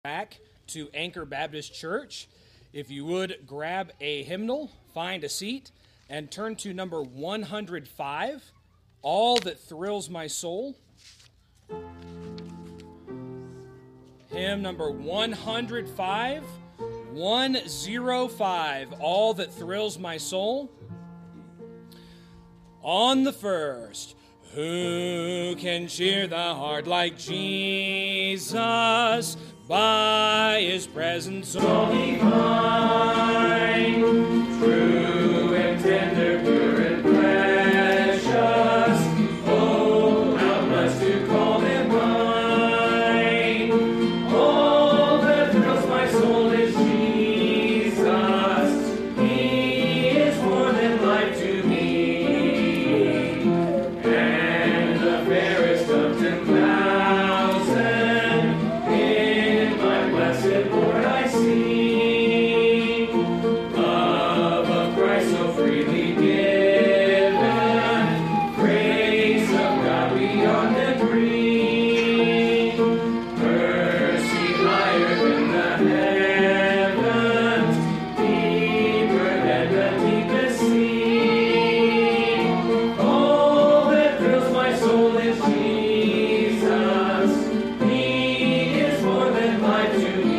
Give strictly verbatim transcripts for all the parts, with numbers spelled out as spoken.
Back to Anchor Baptist Church. If you would, grab a hymnal, find a seat, and turn to number one hundred five, All That Thrills My Soul. Hymn number one hundred five, one oh five, All That Thrills My Soul. On the first, who can cheer the heart like Jesus? By His presence all divine, true and tender, pure and precious. Oh, how blessed to call Him mine. All that thrills my soul is Jesus. He is more than life to me, and the fairest of ten thousand. Lord, I see love of Christ so freely given, grace of God beyond degree, mercy higher than the heavens, deeper than the deepest sea. All that thrills my soul is Jesus. He is more than life to me.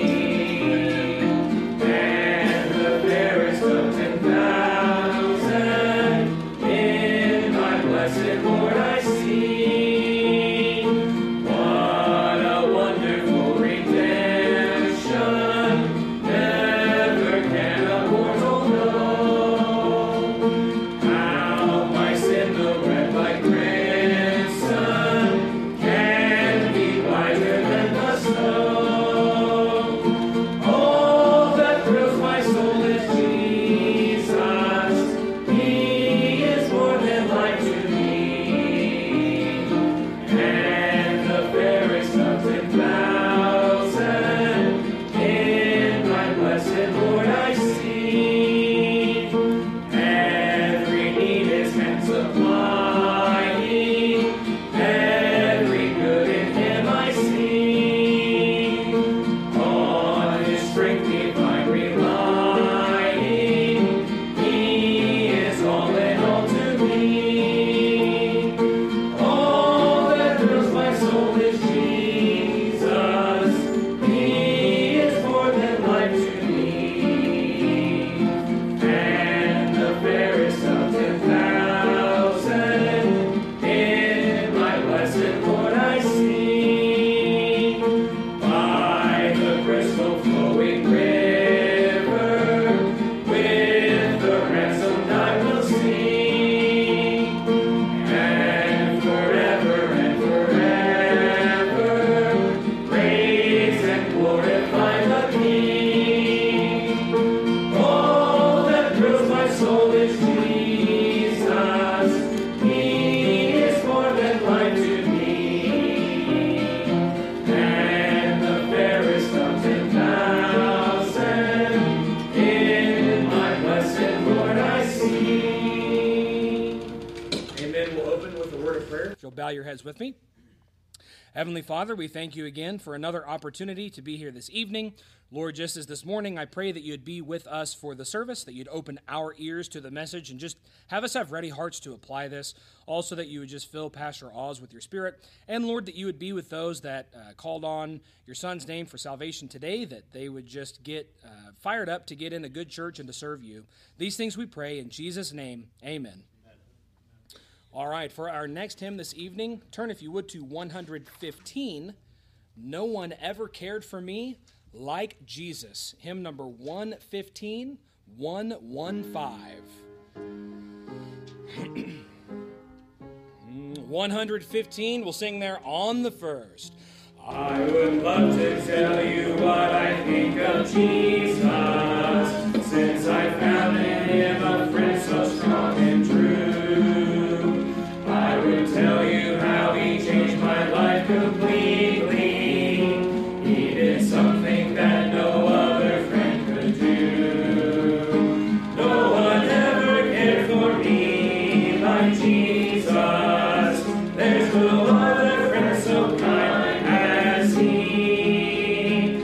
Bow your heads with me. Heavenly Father, we thank you again for another opportunity to be here this evening. Lord, just as this morning, I pray that you'd be with us for the service, that you'd open our ears to the message and just have us have ready hearts to apply this. Also, that you would just fill Pastor Oz with your Spirit. And Lord, that you would be with those that uh, called on your Son's name for salvation today, that they would just get uh, fired up to get in a good church and to serve you. These things we pray in Jesus' name, amen. All right, for our next hymn this evening, turn, if you would, to one hundred fifteen, No One Ever Cared for Me Like Jesus. Hymn number one fifteen, one fifteen. one hundred fifteen, we'll sing there on the first. I would love to tell you what I think of Jesus, since I found in Him a friend so strong and true. I would tell you how He changed my life completely. He did something that no other friend could do. No one ever cared for me like Jesus. There's no other friend so kind as He.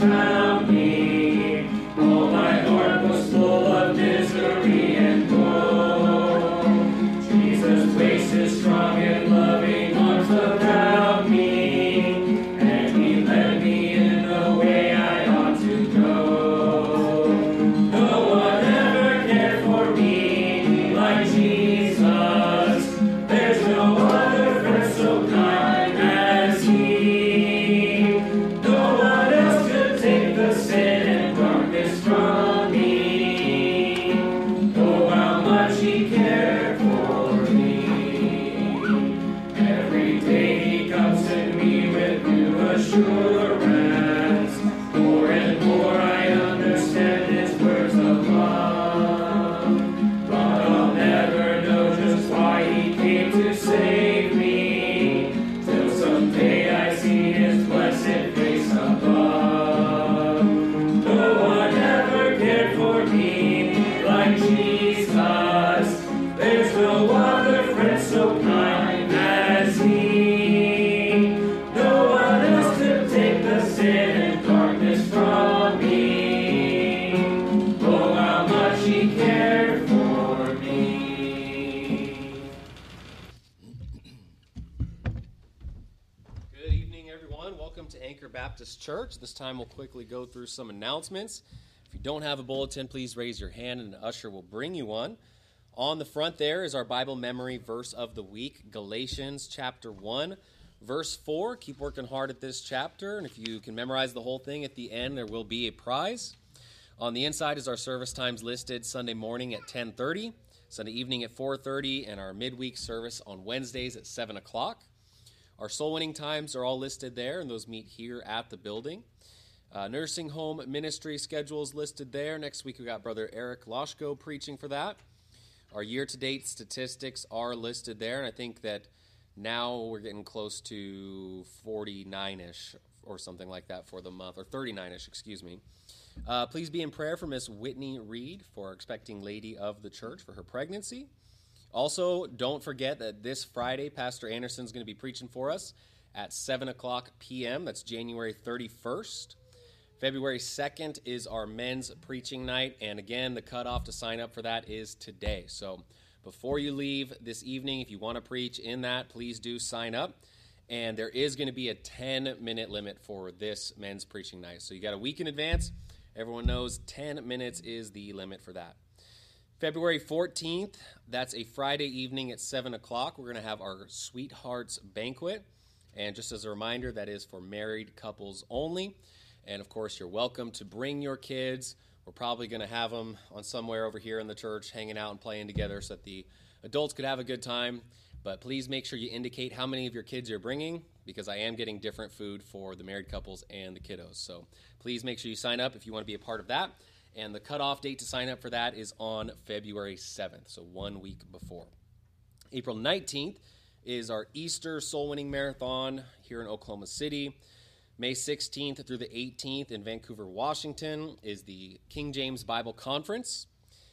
Church. This time we'll quickly go through some announcements. If you don't have a bulletin, please raise your hand and an usher will bring you one. On the front there is our Bible memory verse of the week, Galatians chapter one, verse four. Keep working hard at this chapter, and if you can memorize the whole thing at the end, there will be a prize. On the inside is our service times listed: Sunday morning at ten thirty, Sunday evening at four thirty, and our midweek service on Wednesdays at seven o'clock. Our soul winning times are all listed there, and those meet here at the building. Uh, nursing home ministry schedule is listed there. Next week we got Brother Eric Loshko preaching for that. Our year-to-date statistics are listed there, and I think that now we're getting close to forty-nine-ish or something like that for the month, or thirty-nine-ish, excuse me. Uh, please be in prayer for Miss Whitney Reed, for our expecting lady of the church, for her pregnancy. Also, don't forget that this Friday, Pastor Anderson is going to be preaching for us at seven o'clock p.m. That's January thirty-first. February second is our men's preaching night, and again, the cutoff to sign up for that is today. So before you leave this evening, if you want to preach in that, please do sign up. And there is going to be a ten-minute limit for this men's preaching night. So you got a week in advance. Everyone knows ten minutes is the limit for that. February fourteenth, that's a Friday evening at seven o'clock. We're going to have our Sweethearts Banquet. And just as a reminder, that is for married couples only. And, of course, you're welcome to bring your kids. We're probably going to have them on somewhere over here in the church hanging out and playing together so that the adults could have a good time. But please make sure you indicate how many of your kids you're bringing, because I am getting different food for the married couples and the kiddos. So please make sure you sign up if you want to be a part of that. And the cutoff date to sign up for that is on February seventh, so one week before. April nineteenth is our Easter Soul Winning Marathon here in Oklahoma City. May sixteenth through the eighteenth in Vancouver, Washington is the King James Bible Conference.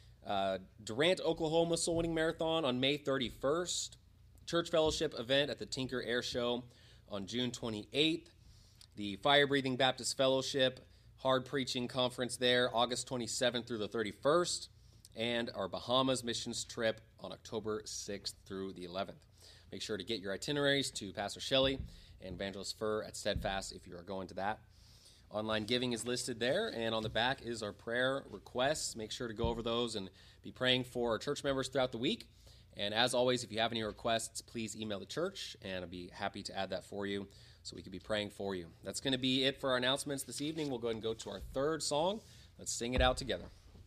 Uh, Durant, Oklahoma Soul Winning Marathon on May thirty-first. Church Fellowship event at the Tinker Air Show on June twenty-eighth. The Fire Breathing Baptist Fellowship Hard Preaching Conference there, August twenty-seventh through the thirty-first, and our Bahamas missions trip on October sixth through the eleventh. Make sure to get your itineraries to Pastor Shelley and Evangelist Furr at Steadfast if you are going to that. Online giving is listed there, and on the back is our prayer requests. Make sure to go over those and be praying for our church members throughout the week. And as always, if you have any requests, please email the church, and I'll be happy to add that for you, so we could be praying for you. That's going to be it for our announcements this evening. We'll go ahead and go to our third song. Let's sing it out together.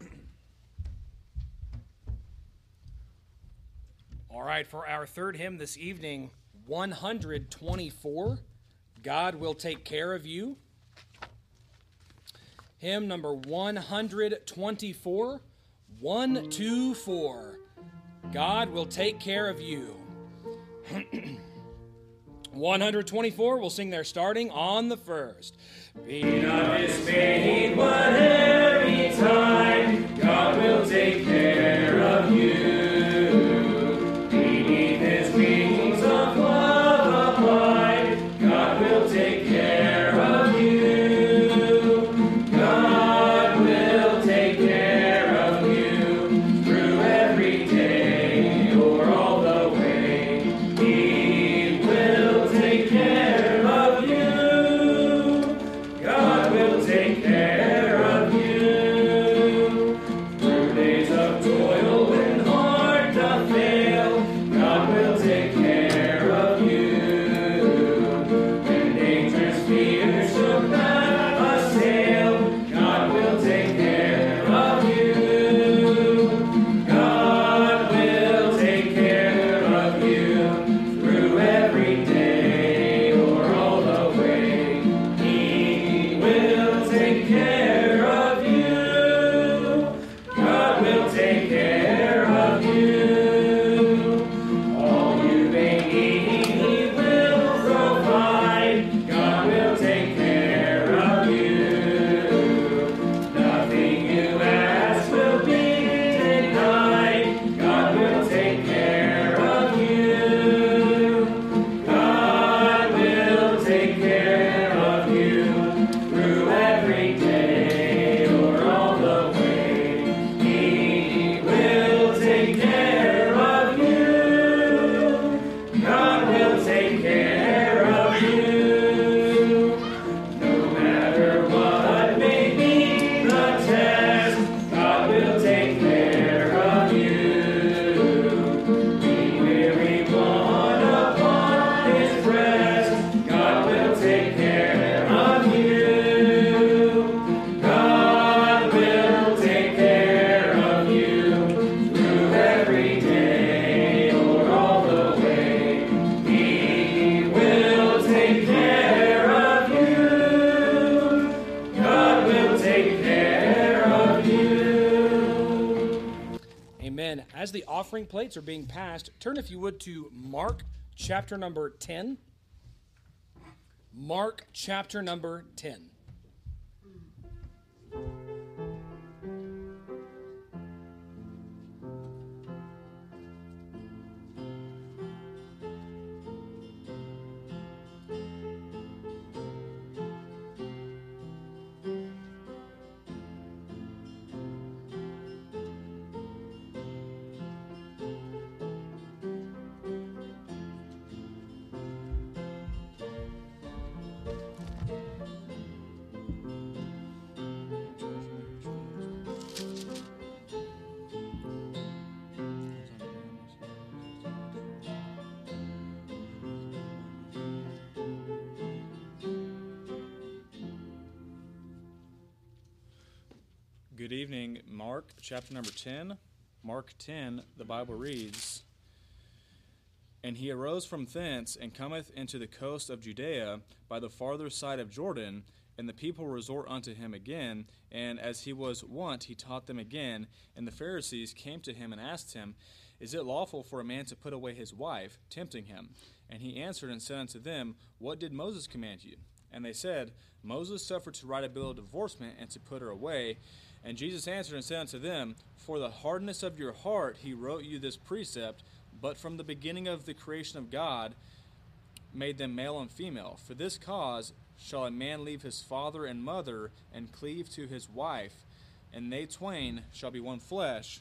All right, for our third hymn this evening, one hundred twenty-four, God Will Take Care of You. Hymn number one hundred twenty-four, one, two, four. God will take care of you. one hundred twenty-four, we'll sing there starting on the first. Be not dismayed, whatever time, God will take care of you. Beneath his wings of love abide, God will take care of you. As the offering plates are being passed, turn, if you would, to Mark chapter number ten. Mark chapter number ten. Good evening. Mark chapter number ten. Mark ten, the Bible reads, And he arose from thence, and cometh into the coast of Judea by the farther side of Jordan, and the people resort unto him again, and as he was wont, he taught them again. And the Pharisees came to him and asked him, Is it lawful for a man to put away his wife, tempting him? And he answered and said unto them, What did Moses command you? And they said, Moses suffered to write a bill of divorcement, and to put her away. And Jesus answered and said unto them, For the hardness of your heart he wrote you this precept, but from the beginning of the creation of God made them male and female. For this cause shall a man leave his father and mother, and cleave to his wife, and they twain shall be one flesh.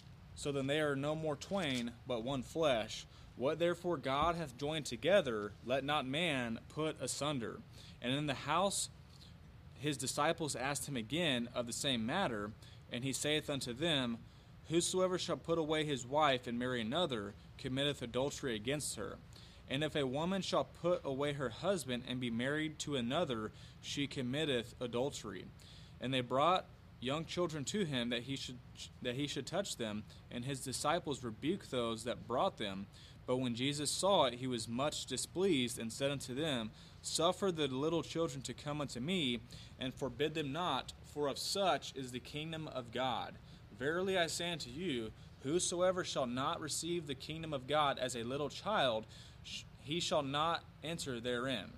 So then they are no more twain, but one flesh. What therefore God hath joined together, let not man put asunder. And in the house his disciples asked him again of the same matter, and he saith unto them, Whosoever shall put away his wife and marry another committeth adultery against her. And if a woman shall put away her husband and be married to another, she committeth adultery. And they brought young children to him that he should that he should touch them, and his disciples rebuked those that brought them. But when Jesus saw it, he was much displeased, and said unto them, Suffer the little children to come unto me, and forbid them not, for of such is the kingdom of God. Verily I say unto you, whosoever shall not receive the kingdom of God as a little child, he shall not enter therein.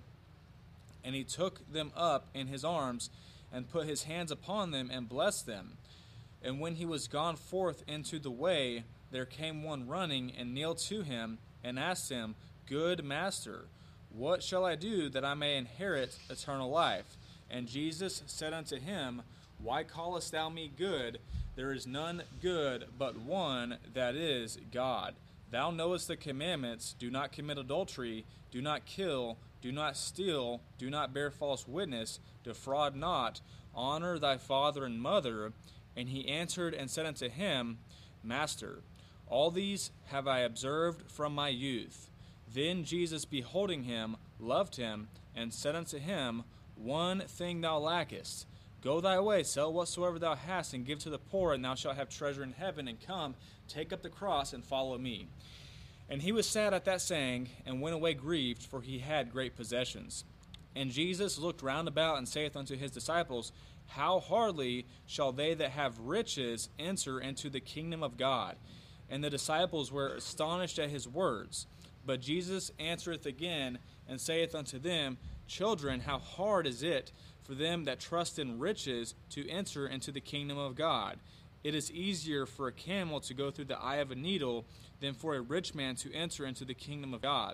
And he took them up in his arms, and put his hands upon them, and blessed them. And when he was gone forth into the way, there came one running, and kneeled to him, and asked him, Good master, what shall I do that I may inherit eternal life? And Jesus said unto him, Why callest thou me good? There is none good but one, that is God. Thou knowest the commandments, Do not commit adultery, do not kill, do not steal, do not bear false witness, defraud not, honor thy father and mother. And he answered and said unto him, Master, all these have I observed from my youth. Then Jesus, beholding him, loved him, and said unto him, One thing thou lackest. Go thy way, sell whatsoever thou hast, and give to the poor, and thou shalt have treasure in heaven. And come, take up the cross, and follow me. And he was sad at that saying, and went away grieved, for he had great possessions. And Jesus looked round about, and saith unto his disciples, How hardly shall they that have riches enter into the kingdom of God? And the disciples were astonished at his words. But Jesus answereth again, and saith unto them, Children, how hard is it for them that trust in riches to enter into the kingdom of God? It is easier for a camel to go through the eye of a needle than for a rich man to enter into the kingdom of God.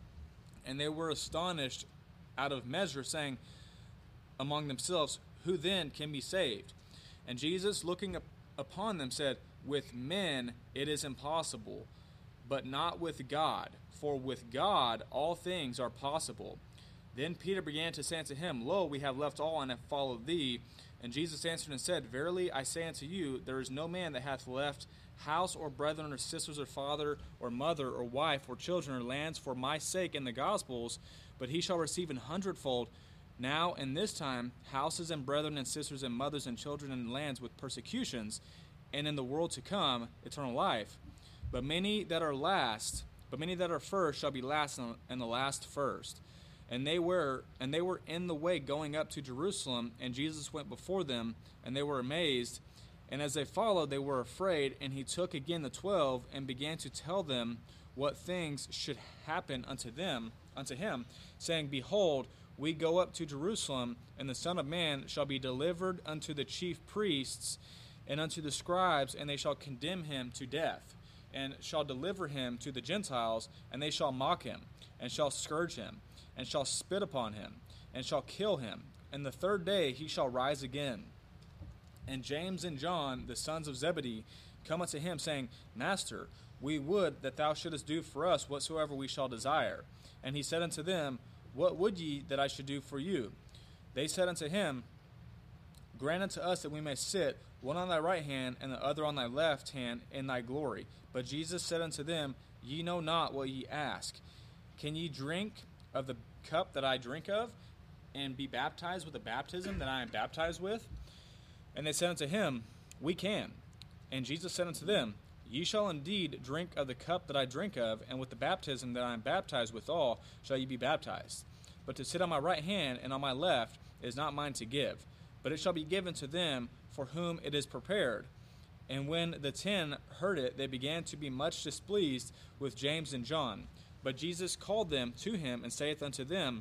And they were astonished out of measure, saying among themselves, Who then can be saved? And Jesus, looking up upon them, said, With men it is impossible, but not with God. For with God all things are possible. Then Peter began to say unto him, Lo, we have left all, and have followed thee. And Jesus answered and said, Verily I say unto you, there is no man that hath left house, or brethren, or sisters, or father, or mother, or wife, or children, or lands, for my sake in the Gospels, but he shall receive an hundredfold now in this time houses, and brethren, and sisters, and mothers, and children, and lands, with persecutions, and in the world to come eternal life. But many that are last, but many that are first shall be last, and the last first. And they were and they were in the way going up to Jerusalem, and Jesus went before them, and they were amazed And as they followed, they were afraid, and he took again the twelve, and began to tell them what things should happen unto them, unto him, saying, Behold, we go up to Jerusalem, and the Son of Man shall be delivered unto the chief priests and unto the scribes, and they shall condemn him to death, and shall deliver him to the Gentiles, and they shall mock him, and shall scourge him, and shall spit upon him, and shall kill him. And the third day he shall rise again. And James and John, the sons of Zebedee, come unto him, saying, Master, we would that thou shouldest do for us whatsoever we shall desire. And he said unto them, What would ye that I should do for you? They said unto him, Grant unto us that we may sit, one on thy right hand, and the other on thy left hand, in thy glory. But Jesus said unto them, Ye know not what ye ask. Can ye drink of the cup that I drink of, and be baptized with the baptism that I am baptized with? And they said unto him, We can. And Jesus said unto them, Ye shall indeed drink of the cup that I drink of, and with the baptism that I am baptized withal shall ye be baptized. But to sit on my right hand and on my left is not mine to give, but it shall be given to them for whom it is prepared. And when the ten heard it, they began to be much displeased with James and John. But Jesus called them to him, and saith unto them,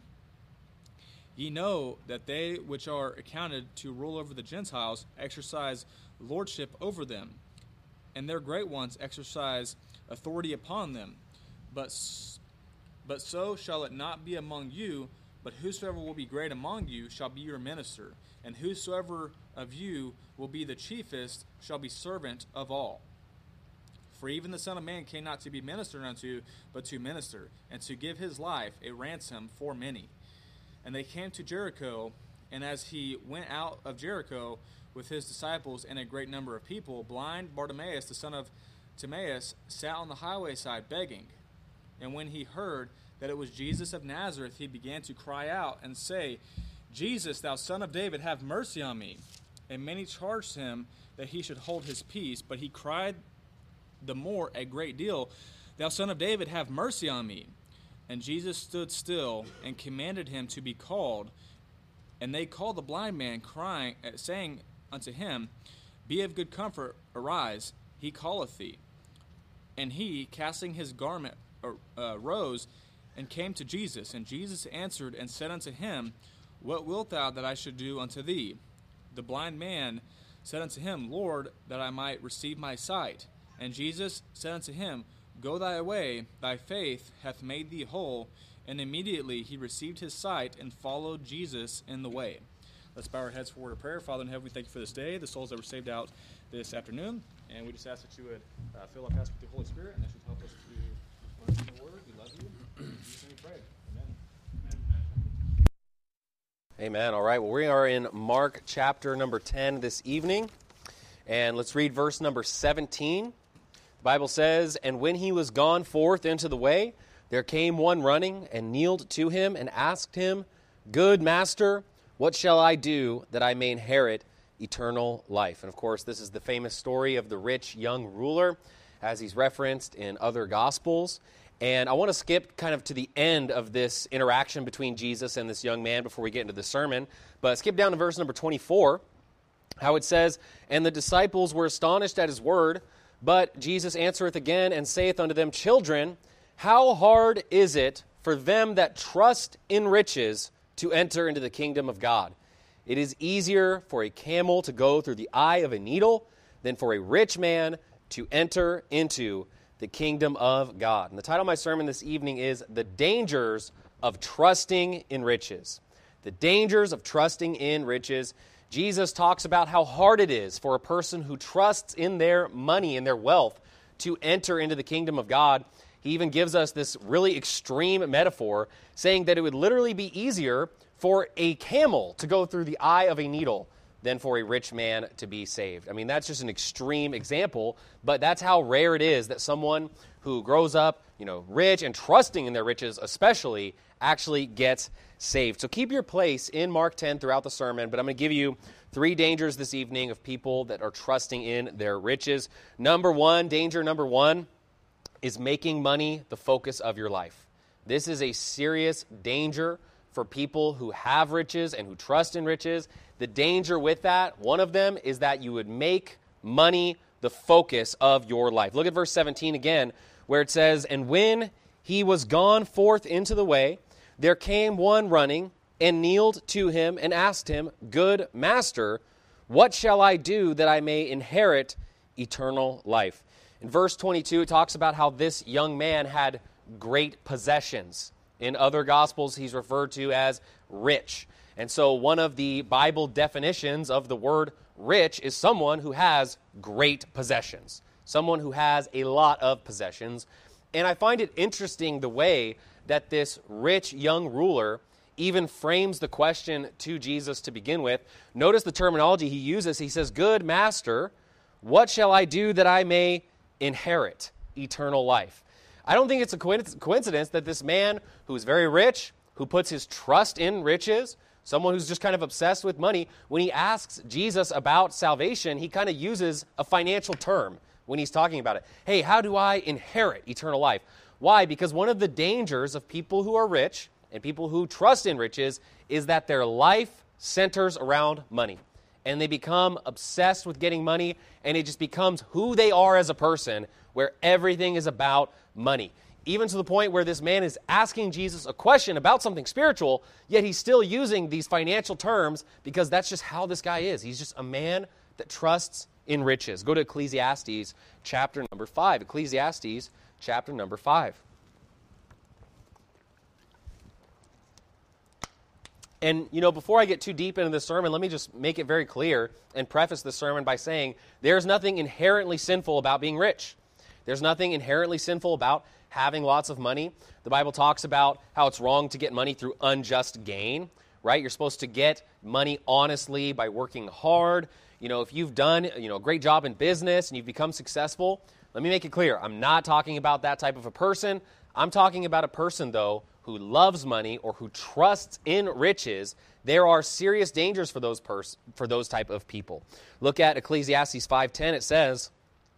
Ye know that they which are accounted to rule over the Gentiles exercise lordship over them, and their great ones exercise authority upon them. But, but so shall it not be among you, but whosoever will be great among you shall be your minister, and whosoever of you will be the chiefest shall be servant of all. For even the Son of Man came not to be ministered unto, but to minister, and to give his life a ransom for many. And they came to Jericho, and as he went out of Jericho with his disciples and a great number of people, blind Bartimaeus, the son of Timaeus, sat on the highway side begging. And when he heard that it was Jesus of Nazareth, he began to cry out and say, Jesus, thou son of David, have mercy on me. And many charged him that he should hold his peace, but he cried the more a great deal, Thou son of David, have mercy on me. And Jesus stood still and commanded him to be called. And they called the blind man, crying, saying unto him, Be of good comfort, arise, he calleth thee. And he, casting his garment, uh, rose and came to Jesus. And Jesus answered and said unto him, What wilt thou that I should do unto thee? The blind man said unto him, Lord, that I might receive my sight. And Jesus said unto him, Go thy way, thy faith hath made thee whole. And immediately he received his sight and followed Jesus in the way. Let's bow our heads for a word of prayer. Father in heaven, we thank you for this day, the souls that were saved out this afternoon. And we just ask that you would uh, fill our past with the Holy Spirit, and that you help us to learn from the word. We love you. In Jesus' name we pray. Amen. Amen. All right. Well, we are in Mark chapter number ten this evening. And let's read verse number seventeen. The Bible says, And when he was gone forth into the way, there came one running, and kneeled to him, and asked him, Good master, what shall I do that I may inherit eternal life? And of course, this is the famous story of the rich young ruler, as he's referenced in other Gospels. And I want to skip kind of to the end of this interaction between Jesus and this young man before we get into the sermon. But skip down to verse number twenty-four, how it says, And the disciples were astonished at his word, but Jesus answereth again, and saith unto them, Children, how hard is it for them that trust in riches to enter into the kingdom of God? It is easier for a camel to go through the eye of a needle than for a rich man to enter into the kingdom of God. And the title of my sermon this evening is The Dangers of Trusting in Riches. The dangers of trusting in riches. Jesus talks about how hard it is for a person who trusts in their money and their wealth to enter into the kingdom of God. He even gives us this really extreme metaphor, saying that it would literally be easier for a camel to go through the eye of a needle than for a rich man to be saved. I mean, that's just an extreme example, but that's how rare it is that someone who grows up, you know, rich and trusting in their riches especially, actually gets saved. So keep your place in Mark ten throughout the sermon, but I'm going to give you three dangers this evening of people that are trusting in their riches. Number one, danger number one, is making money the focus of your life. This is a serious danger for people who have riches and who trust in riches. The danger with that, one of them, is that you would make money the focus of your life. Look at verse seventeen again, where it says, "And when he was gone forth into the way, there came one running, and kneeled to him, and asked him, Good master, what shall I do that I may inherit eternal life?" In verse twenty-two, it talks about how this young man had great possessions. In other Gospels, he's referred to as rich. And so one of the Bible definitions of the word rich is someone who has great possessions, someone who has a lot of possessions. And I find it interesting the way that this rich young ruler even frames the question to Jesus to begin with. Notice the terminology he uses. He says, "Good master, what shall I do that I may inherit eternal life?" I don't think it's a coincidence that this man who's very rich, who puts his trust in riches, someone who's just kind of obsessed with money, when he asks Jesus about salvation, he kind of uses a financial term when he's talking about it. Hey, how do I inherit eternal life? Why? Because one of the dangers of people who are rich and people who trust in riches is that their life centers around money. And they become obsessed with getting money, and it just becomes who they are as a person, where everything is about money. Even to the point where this man is asking Jesus a question about something spiritual, yet he's still using these financial terms because that's just how this guy is. He's just a man that trusts in riches. Go to Ecclesiastes chapter number five. Ecclesiastes chapter number five. And, you know, before I get too deep into this sermon, let me just make it very clear and preface the sermon by saying there's nothing inherently sinful about being rich. There's nothing inherently sinful about having lots of money. The Bible talks about how it's wrong to get money through unjust gain, right? You're supposed to get money honestly by working hard. You know, if you've done, you know, a great job in business and you've become successful, let me make it clear. I'm not talking about that type of a person. I'm talking about a person, though, who loves money or who trusts in riches. There are serious dangers for those pers- for those type of people. Look at Ecclesiastes five ten. It says,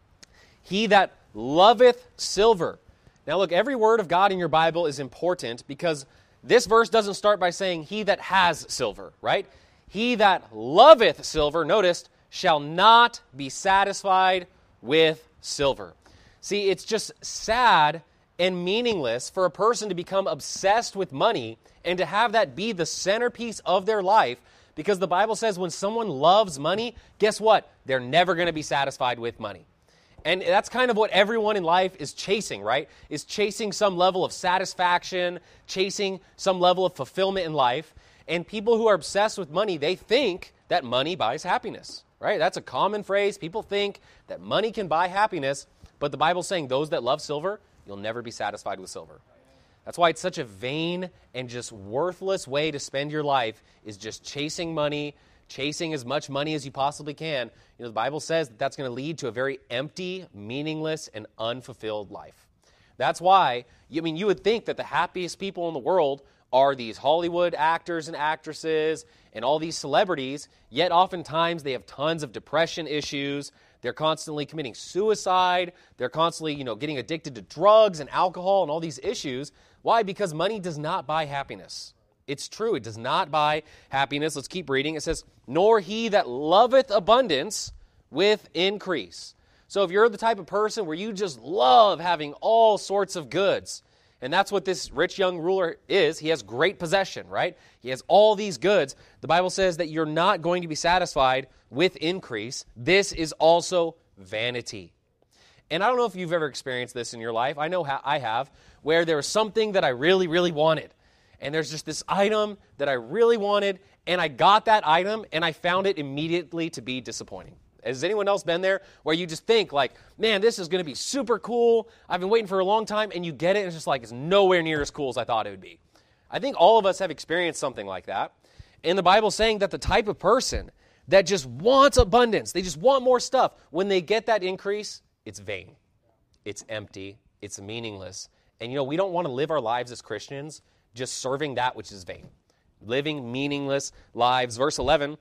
"He that loveth silver." Now look, every word of God in your Bible is important because this verse doesn't start by saying he that has silver, right? He that loveth silver, notice, shall not be satisfied with silver. See, it's just sad and meaningless for a person to become obsessed with money and to have that be the centerpiece of their life, because the Bible says when someone loves money, guess what? They're never going to be satisfied with money. And that's kind of what everyone in life is chasing, right? Is chasing some level of satisfaction, chasing some level of fulfillment in life. And people who are obsessed with money, they think that money buys happiness, right? That's a common phrase. People think that money can buy happiness, but the Bible's saying those that love silver, you'll never be satisfied with silver. That's why it's such a vain and just worthless way to spend your life, is just chasing money, chasing as much money as you possibly can. You know, the Bible says that that's going to lead to a very empty, meaningless, and unfulfilled life. That's why, I mean, you would think that the happiest people in the world are these Hollywood actors and actresses and all these celebrities, yet oftentimes they have tons of depression issues. They're constantly committing suicide. They're constantly, you know, getting addicted to drugs and alcohol and all these issues. Why? Because money does not buy happiness. It's true. It does not buy happiness. Let's keep reading. It says, "Nor he that loveth abundance with increase." So if you're the type of person where you just love having all sorts of goods, and that's what this rich young ruler is. He has great possession, right? He has all these goods. The Bible says that you're not going to be satisfied with increase. This is also vanity. And I don't know if you've ever experienced this in your life. I know how I have, where there was something that I really, really wanted. And there's just this item that I really wanted, and I got that item, and I found it immediately to be disappointing. Has anyone else been there where you just think like, man, this is going to be super cool. I've been waiting for a long time, and you get it, and it's just like it's nowhere near as cool as I thought it would be. I think all of us have experienced something like that. And the Bible's saying that the type of person that just wants abundance, they just want more stuff, when they get that increase, it's vain. It's empty. It's meaningless. And you know, we don't want to live our lives as Christians just serving that which is vain. Living meaningless lives. Verse eleven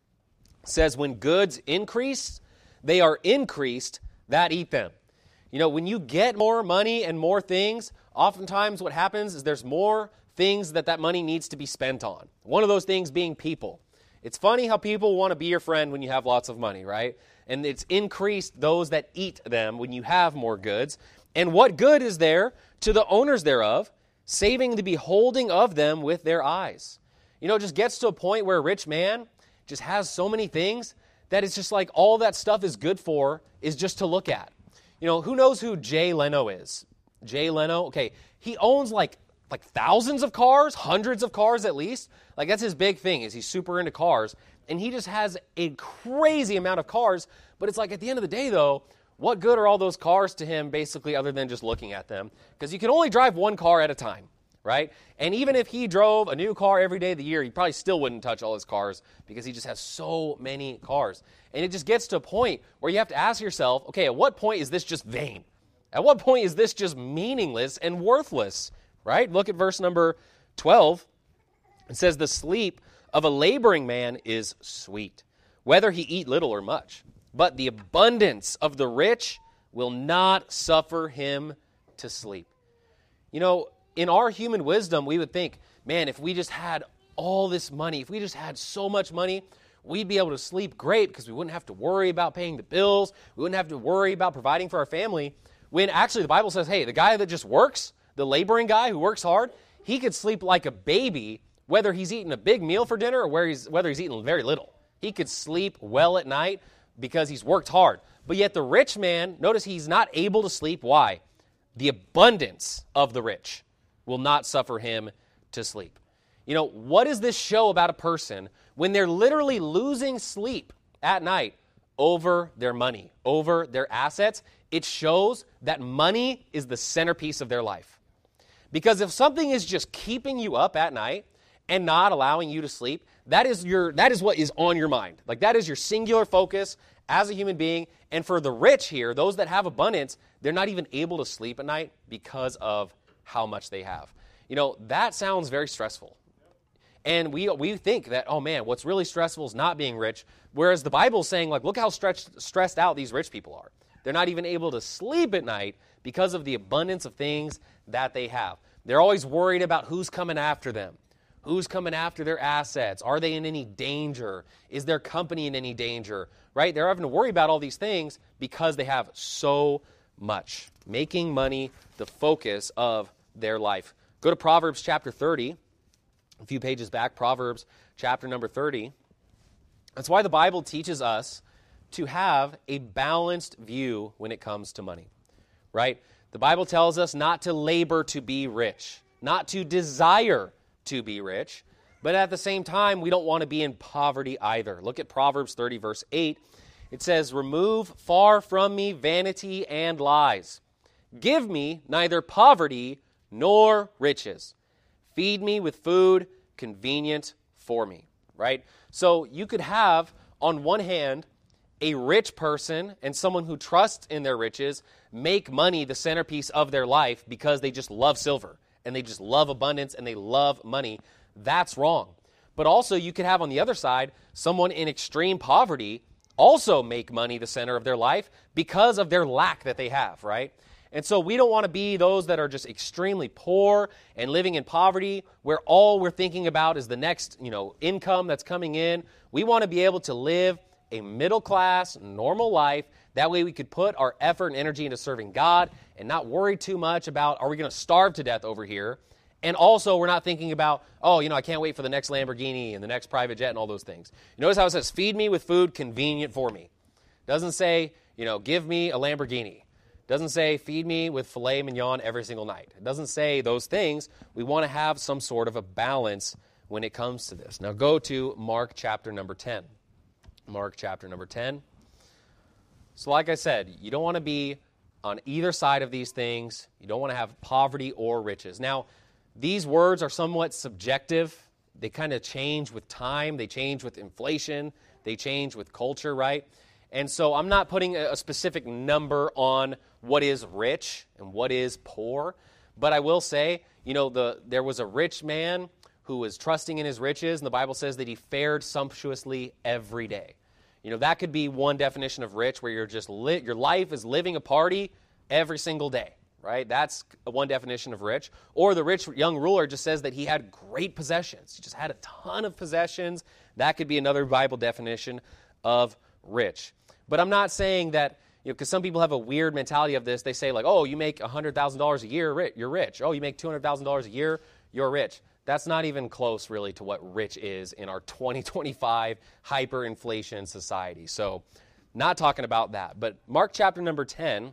says, "When goods increase, they are increased that eat them." You know, when you get more money and more things, oftentimes what happens is there's more things that that money needs to be spent on. One of those things being people. It's funny how people want to be your friend when you have lots of money, right? And it's increased those that eat them when you have more goods. And what good is there to the owners thereof, saving the beholding of them with their eyes? You know, it just gets to a point where a rich man just has so many things that it's just like all that stuff is good for is just to look at. You know, who knows who Jay Leno is? Jay Leno, okay, he owns like like thousands of cars, hundreds of cars at least. Like that's his big thing, is he's super into cars. And he just has a crazy amount of cars. But it's like at the end of the day, though, what good are all those cars to him basically other than just looking at them? Because you can only drive one car at a time, right? And even if he drove a new car every day of the year, he probably still wouldn't touch all his cars because he just has so many cars. And it just gets to a point where you have to ask yourself, okay, at what point is this just vain? At what point is this just meaningless and worthless, right? Look at verse number twelve. It says, the sleep of a laboring man is sweet, whether he eat little or much. But the abundance of the rich will not suffer him to sleep. You know, in our human wisdom, we would think, man, if we just had all this money, if we just had so much money, we'd be able to sleep great because we wouldn't have to worry about paying the bills. We wouldn't have to worry about providing for our family. When actually the Bible says, hey, the guy that just works, the laboring guy who works hard, he could sleep like a baby, whether he's eating a big meal for dinner or where he's, whether he's eating very little. He could sleep well at night because he's worked hard. But yet the rich man, notice he's not able to sleep. Why? The abundance of the rich will not suffer him to sleep. You know, what does this show about a person when they're literally losing sleep at night over their money, over their assets? It shows that money is the centerpiece of their life. Because if something is just keeping you up at night and not allowing you to sleep, that is your that is what is on your mind. Like that is your singular focus as a human being. And for the rich here, those that have abundance, they're not even able to sleep at night because of how much they have. You know, that sounds very stressful. And we we think that, oh man, what's really stressful is not being rich. Whereas the Bible is saying, like, look how stretched, stressed out these rich people are. They're not even able to sleep at night because of the abundance of things that they have. They're always worried about who's coming after them. Who's coming after their assets? Are they in any danger? Is their company in any danger? Right? They're having to worry about all these things because they have so much. Making money the focus of their life. Go to Proverbs chapter thirty. A few pages back, Proverbs chapter number thirty. That's why the Bible teaches us to have a balanced view when it comes to money, right? The Bible tells us not to labor to be rich, not to desire to be rich, but at the same time, we don't want to be in poverty either. Look at Proverbs thirty, verse eight. It says, remove far from me vanity and lies. Give me neither poverty nor riches. Feed me with food convenient for me, right? So you could have, on one hand, a rich person and someone who trusts in their riches make money the centerpiece of their life because they just love silver and they just love abundance and they love money. That's wrong. But also you could have on the other side someone in extreme poverty also make money the center of their life because of their lack that they have, right? And so we don't want to be those that are just extremely poor and living in poverty where all we're thinking about is the next, you know, income that's coming in. We want to be able to live a middle-class, normal life. That way we could put our effort and energy into serving God and not worry too much about, are we going to starve to death over here? And also we're not thinking about, oh, you know, I can't wait for the next Lamborghini and the next private jet and all those things. You notice how it says, feed me with food convenient for me. It doesn't say, you know, give me a Lamborghini. It doesn't say, feed me with filet mignon every single night. It doesn't say those things. We want to have some sort of a balance when it comes to this. Now go to Mark chapter number ten. Mark chapter number ten. So like I said, you don't want to be on either side of these things. You don't want to have poverty or riches. Now, these words are somewhat subjective. They kind of change with time. They change with inflation. They change with culture, right? And so I'm not putting a specific number on what is rich and what is poor. But I will say, you know, the there was a rich man who was trusting in his riches, and the Bible says that he fared sumptuously every day. You know, that could be one definition of rich, where you're just li- your life is living a party every single day, right? That's one definition of rich. Or the rich young ruler just says that he had great possessions. He just had a ton of possessions, That could be another Bible definition of rich. But I'm not saying that, you know, because some people have a weird mentality of this. They say like, oh, you make one hundred thousand dollars a year, you're rich. Oh, you make two hundred thousand dollars a year, you're rich. That's not even close, really, to what rich is in our twenty twenty-five hyperinflation society. So, not talking about that. But Mark chapter number ten,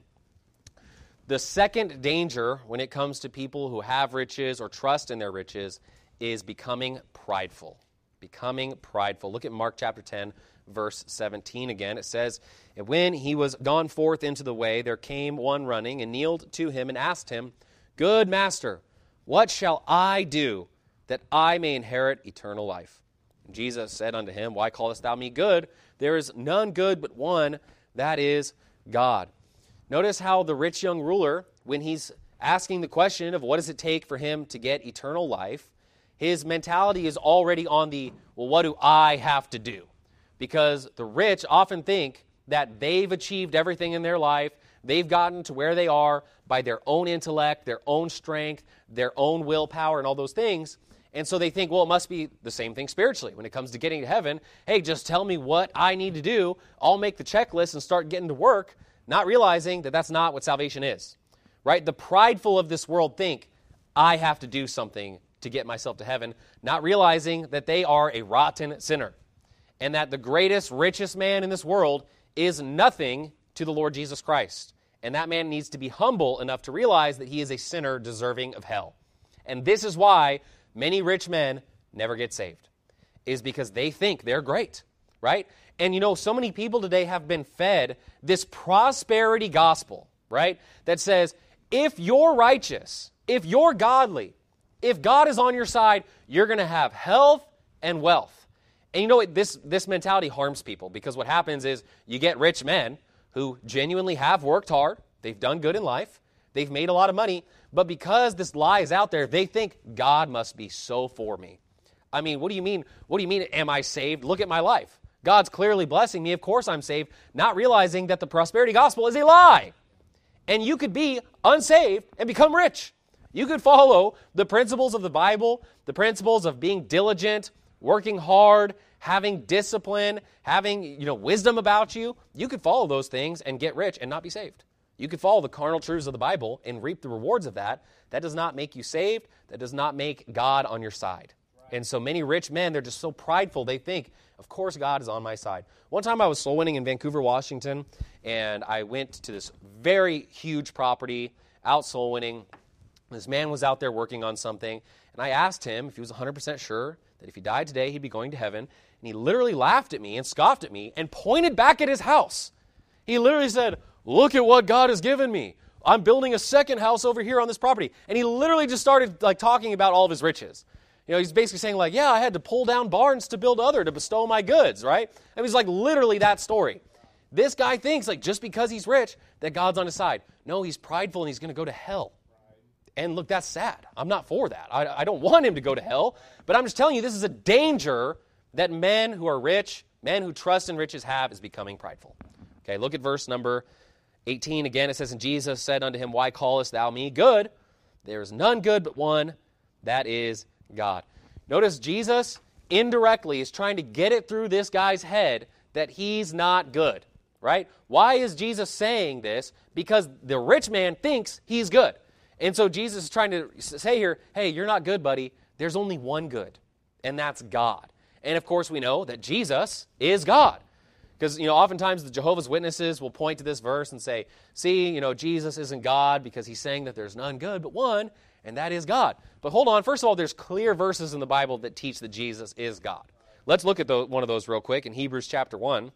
the second danger when it comes to people who have riches or trust in their riches is becoming prideful. Becoming prideful. Look at Mark chapter ten, verse seventeen again. It says, "And when he was gone forth into the way, there came one running and kneeled to him and asked him, 'Good master, what shall I do that I may inherit eternal life?' And Jesus said unto him, Why callest thou me good? There is none good but one, that is God." Notice how the rich young ruler, when he's asking the question of what does it take for him to get eternal life, his mentality is already on the, well, what do I have to do? Because the rich often think that they've achieved everything in their life, they've gotten to where they are by their own intellect, their own strength, their own willpower, and all those things. And so they think, well, it must be the same thing spiritually. When it comes to getting to heaven, hey, just tell me what I need to do. I'll make the checklist and start getting to work, not realizing that that's not what salvation is, right? The prideful of this world think, I have to do something to get myself to heaven, not realizing that they are a rotten sinner and that the greatest, richest man in this world is nothing to the Lord Jesus Christ. And that man needs to be humble enough to realize that he is a sinner deserving of hell. And this is why many rich men never get saved, is because they think they're great, right? And you know, so many people today have been fed this prosperity gospel, right? That says, if you're righteous, if you're godly, if God is on your side, you're going to have health and wealth. And you know what? This, this mentality harms people, because what happens is you get rich men who genuinely have worked hard, they've done good in life, they've made a lot of money, but because this lie is out there, they think God must be so for me. I mean, what do you mean? What do you mean, am I saved? Look at my life. God's clearly blessing me. Of course I'm saved, not realizing that the prosperity gospel is a lie. And you could be unsaved and become rich. You could follow the principles of the Bible, the principles of being diligent, working hard, having discipline, having, you know, wisdom about you. You could follow those things and get rich and not be saved. You could follow the carnal truths of the Bible and reap the rewards of that. That does not make you saved. That does not make God on your side. Right. And so many rich men, they're just so prideful. They think, of course God is on my side. One time I was soul winning in Vancouver, Washington, and I went to this very huge property out soul winning. This man was out there working on something, and I asked him if he was one hundred percent sure that if he died today, he'd be going to heaven. And he literally laughed at me and scoffed at me and pointed back at his house. He literally said, look at what God has given me. I'm building a second house over here on this property. And he literally just started like talking about all of his riches. You know, he's basically saying like, yeah, I had to pull down barns to build other, to bestow my goods, right? And he's like literally that story. This guy thinks like just because he's rich that God's on his side. No, he's prideful and he's going to go to hell. And look, that's sad. I'm not for that. I, I don't want him to go to hell. But I'm just telling you, this is a danger that men who are rich, men who trust in riches have, is becoming prideful. Okay, look at verse number eighteen. Again, it says, And Jesus said unto him, Why callest thou me good? There is none good but one, that is God. Notice Jesus indirectly is trying to get it through this guy's head that he's not good, right? Why is Jesus saying this? Because the rich man thinks he's good. And so Jesus is trying to say here, hey, you're not good, buddy. There's only one good, and that's God. And of course, we know that Jesus is God. Because, you know, oftentimes the Jehovah's Witnesses will point to this verse and say, see, you know, Jesus isn't God because he's saying that there's none good but one, and that is God. But hold on. First of all, there's clear verses in the Bible that teach that Jesus is God. Let's look at the, one of those real quick in Hebrews chapter one.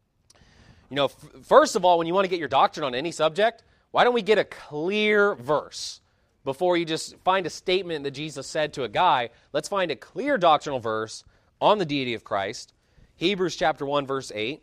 You know, f- first of all, when you want to get your doctrine on any subject, why don't we get a clear verse before you just find a statement that Jesus said to a guy? Let's find a clear doctrinal verse on the deity of Christ. Hebrews chapter one, verse eight.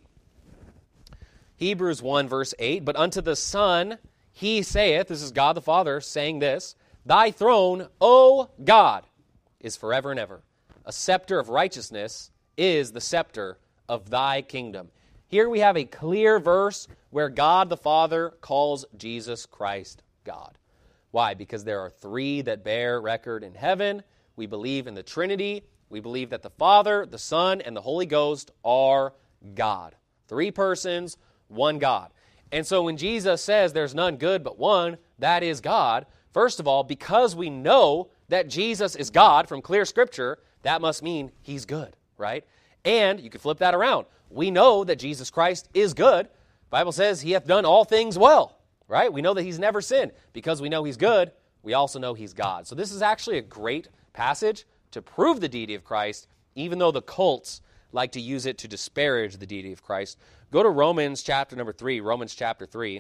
Hebrews one, verse eight. But unto the Son he saith, this is God the Father saying this, Thy throne, O God, is forever and ever. A scepter of righteousness is the scepter of thy kingdom. Here we have a clear verse where God the Father calls Jesus Christ God. Why? Because there are three that bear record in heaven. We believe in the Trinity. We believe that the Father, the Son, and the Holy Ghost are God. Three persons, one God. And so when Jesus says there's none good but one, that is God, first of all, because we know that Jesus is God from clear Scripture, that must mean he's good, right? And you can flip that around. We know that Jesus Christ is good. The Bible says he hath done all things well, right? We know that he's never sinned. Because we know he's good, we also know he's God. So this is actually a great passage to prove the deity of Christ, even though the cults like to use it to disparage the deity of Christ. Go to Romans chapter number three, Romans chapter three.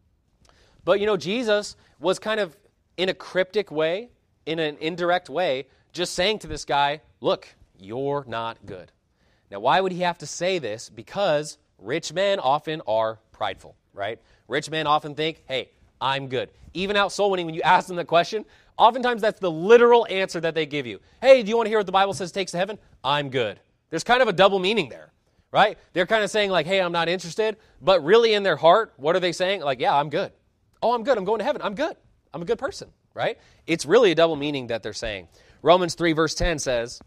But, you know, Jesus was kind of in a cryptic way, in an indirect way, just saying to this guy, look, you're not good. Now, why would he have to say this? Because rich men often are prideful, right? Rich men often think, hey, I'm good. Even out soul winning, when you ask them the question, oftentimes that's the literal answer that they give you. Hey, do you want to hear what the Bible says takes to heaven? I'm good. There's kind of a double meaning there, right? They're kind of saying like, hey, I'm not interested. But really in their heart, what are they saying? Like, yeah, I'm good. Oh, I'm good. I'm going to heaven. I'm good. I'm a good person, right? It's really a double meaning that they're saying. Romans three verse ten says,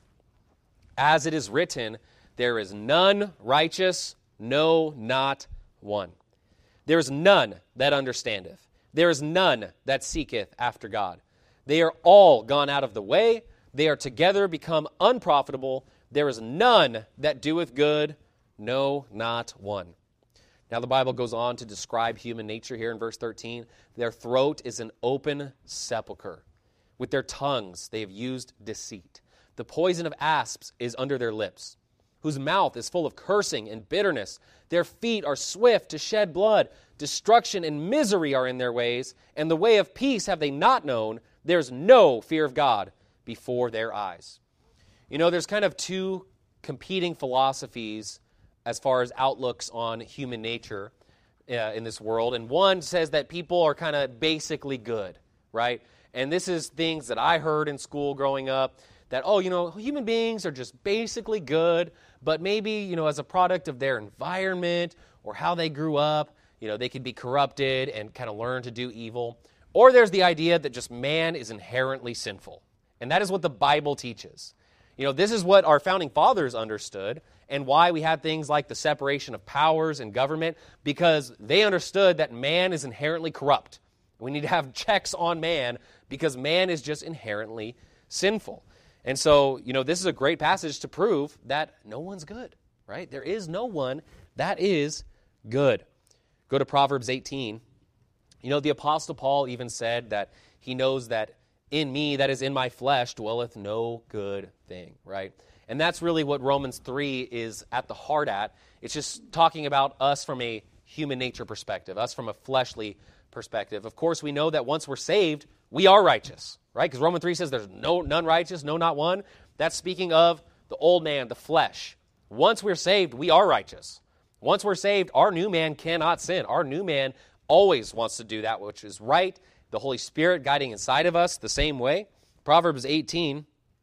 as it is written, there is none righteous, no, not one. There is none that understandeth. There is none that seeketh after God. They are all gone out of the way. They are together become unprofitable. There is none that doeth good, no, not one. Now the Bible goes on to describe human nature here in verse thirteen. Their throat is an open sepulcher. With their tongues they have used deceit. The poison of asps is under their lips, whose mouth is full of cursing and bitterness. Their feet are swift to shed blood. Destruction and misery are in their ways, and the way of peace have they not known. There's no fear of God before their eyes. You know, there's kind of two competing philosophies as far as outlooks on human nature uh, in this world. And one says that people are kind of basically good, right? And this is things that I heard in school growing up, that, oh, you know, human beings are just basically good, but maybe, you know, as a product of their environment or how they grew up, you know, they could be corrupted and kind of learn to do evil. Or there's the idea that just man is inherently sinful. And that is what the Bible teaches. You know, this is what our founding fathers understood and why we had things like the separation of powers and government, because they understood that man is inherently corrupt. We need to have checks on man because man is just inherently sinful. And so, you know, this is a great passage to prove that no one's good, right? There is no one that is good. Go to Proverbs eighteen. You know, the Apostle Paul even said that he knows that in me, that is in my flesh, dwelleth no good thing, right? And that's really what Romans three is at the heart at. It's just talking about us from a human nature perspective, us from a fleshly perspective. Of course, we know that once we're saved, we are righteous, right? Because Romans three says there's no none righteous, no, not one. That's speaking of the old man, the flesh. Once we're saved, we are righteous. Once we're saved, our new man cannot sin. Our new man always wants to do that which is right. The Holy Spirit guiding inside of us the same way. Proverbs eighteen,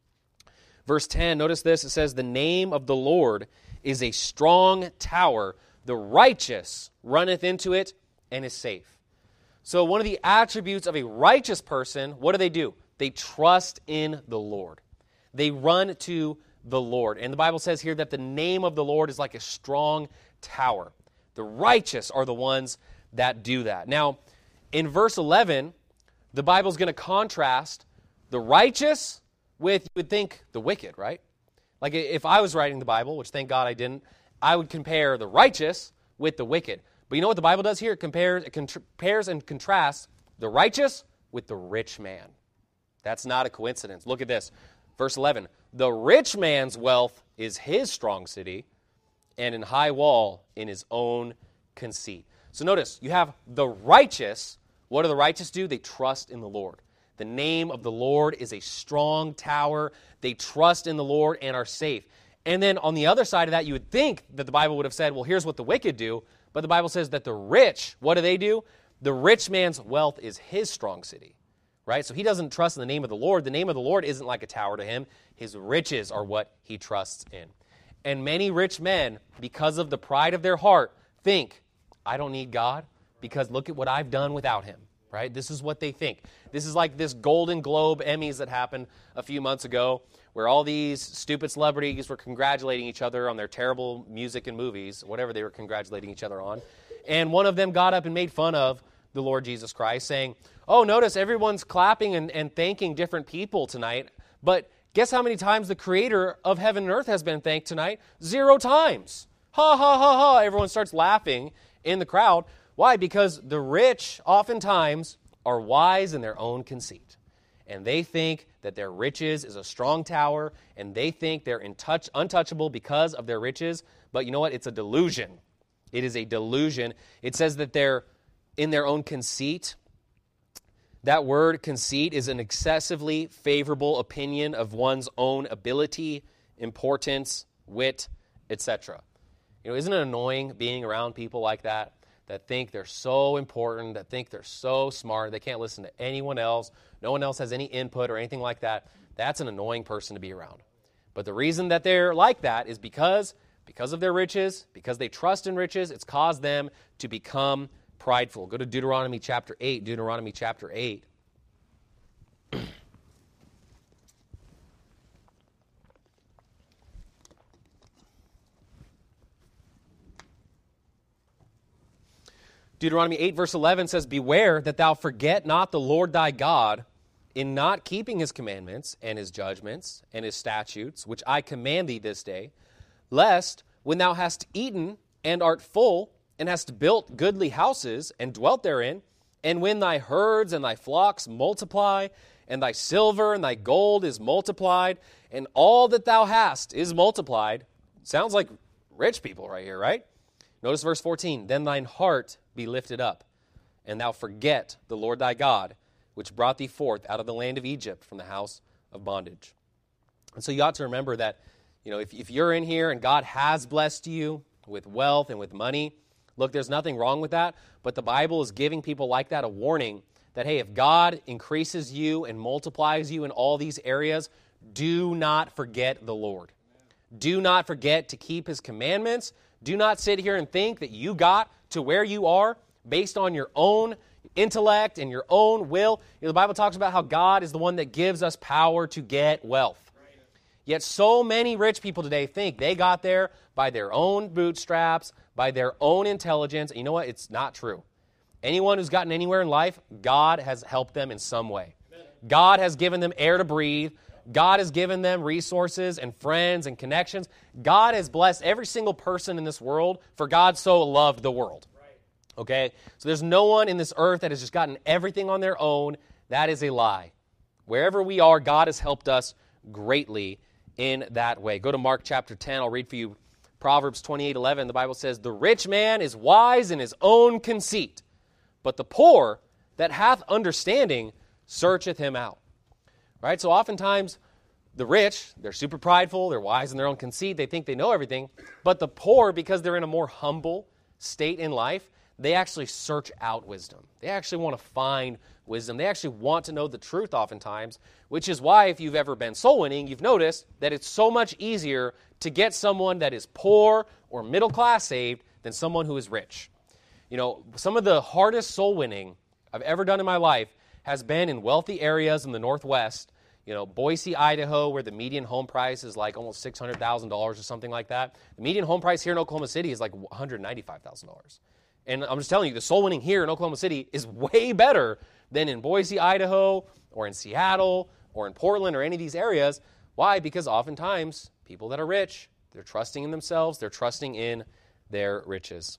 verse ten, notice this. It says, the name of the Lord is a strong tower. The righteous runneth into it and is safe. So one of the attributes of a righteous person, what do they do? They trust in the Lord. They run to the Lord. And the Bible says here that the name of the Lord is like a strong tower. The righteous are the ones that do that. Now, in verse eleven, the Bible's going to contrast the righteous with, you would think, the wicked, right? Like if I was writing the Bible, which thank God I didn't, I would compare the righteous with the wicked. But you know what the Bible does here? It compares, it compares and contrasts the righteous with the rich man. That's not a coincidence. Look at this. Verse eleven, the rich man's wealth is his strong city, and an high wall in his own conceit. So notice, you have the righteous. What do the righteous do? They trust in the Lord. The name of the Lord is a strong tower. They trust in the Lord and are safe. And then on the other side of that, you would think that the Bible would have said, well, here's what the wicked do. But the Bible says that the rich, what do they do? The rich man's wealth is his strong city, right? So he doesn't trust in the name of the Lord. The name of the Lord isn't like a tower to him. His riches are what he trusts in. And many rich men, because of the pride of their heart, think, I don't need God because look at what I've done without him, right? This is what they think. This is like this Golden Globe Emmys that happened a few months ago where all these stupid celebrities were congratulating each other on their terrible music and movies, whatever they were congratulating each other on. And one of them got up and made fun of the Lord Jesus Christ, saying, oh, notice everyone's clapping and, and thanking different people tonight, but guess how many times the creator of heaven and earth has been thanked tonight? Zero times. Ha, ha, ha, ha. Everyone starts laughing in the crowd. Why? Because the rich oftentimes are wise in their own conceit. And they think that their riches is a strong tower, and they think they're in touch, untouchable because of their riches. But you know what? It's a delusion. It is a delusion. It says that they're in their own conceit. That word conceit is an excessively favorable opinion of one's own ability, importance, wit, et cetera. You know, isn't it annoying being around people like that, that think they're so important, that think they're so smart, they can't listen to anyone else, no one else has any input or anything like that? That's an annoying person to be around. But the reason that they're like that is because, because of their riches, because they trust in riches, it's caused them to become prideful. Go to Deuteronomy chapter eight. Deuteronomy chapter eight. Deuteronomy eight verse eleven says, beware that thou forget not the Lord thy God in not keeping his commandments and his judgments and his statutes, which I command thee this day, lest when thou hast eaten and art full, and hast built goodly houses, and dwelt therein, and when thy herds and thy flocks multiply, and thy silver and thy gold is multiplied, and all that thou hast is multiplied. Sounds like rich people right here, right? Notice verse fourteen, then thine heart be lifted up, and thou forget the Lord thy God, which brought thee forth out of the land of Egypt from the house of bondage. And so you ought to remember that, you know, if, if you're in here and God has blessed you with wealth and with money, look, there's nothing wrong with that, but the Bible is giving people like that a warning that, hey, if God increases you and multiplies you in all these areas, do not forget the Lord. Do not forget to keep his commandments. Do not sit here and think that you got to where you are based on your own intellect and your own will. You know, the Bible talks about how God is the one that gives us power to get wealth. Yet so many rich people today think they got there by their own bootstraps, by their own intelligence. And you know what? It's not true. Anyone who's gotten anywhere in life, God has helped them in some way. God has given them air to breathe. God has given them resources and friends and connections. God has blessed every single person in this world, for God so loved the world. Okay? So there's no one in this earth that has just gotten everything on their own. That is a lie. Wherever we are, God has helped us greatly in that way. Go to Mark chapter ten. I'll read for you Proverbs twenty-eight eleven. The Bible says, the rich man is wise in his own conceit, but the poor that hath understanding searcheth him out. Right? So oftentimes, the rich, they're super prideful, they're wise in their own conceit, they think they know everything, but the poor, because they're in a more humble state in life, they actually search out wisdom. They actually want to find wisdom. They actually want to know the truth oftentimes, which is why if you've ever been soul winning, you've noticed that it's so much easier to get someone that is poor or middle class saved than someone who is rich. You know, some of the hardest soul winning I've ever done in my life has been in wealthy areas in the Northwest. You know, Boise, Idaho, where the median home price is like almost six hundred thousand dollars or something like that. The median home price here in Oklahoma City is like one hundred ninety-five thousand dollars. And I'm just telling you, the soul winning here in Oklahoma City is way better than in Boise, Idaho, or in Seattle, or in Portland, or any of these areas. Why? Because oftentimes, people that are rich, they're trusting in themselves, they're trusting in their riches.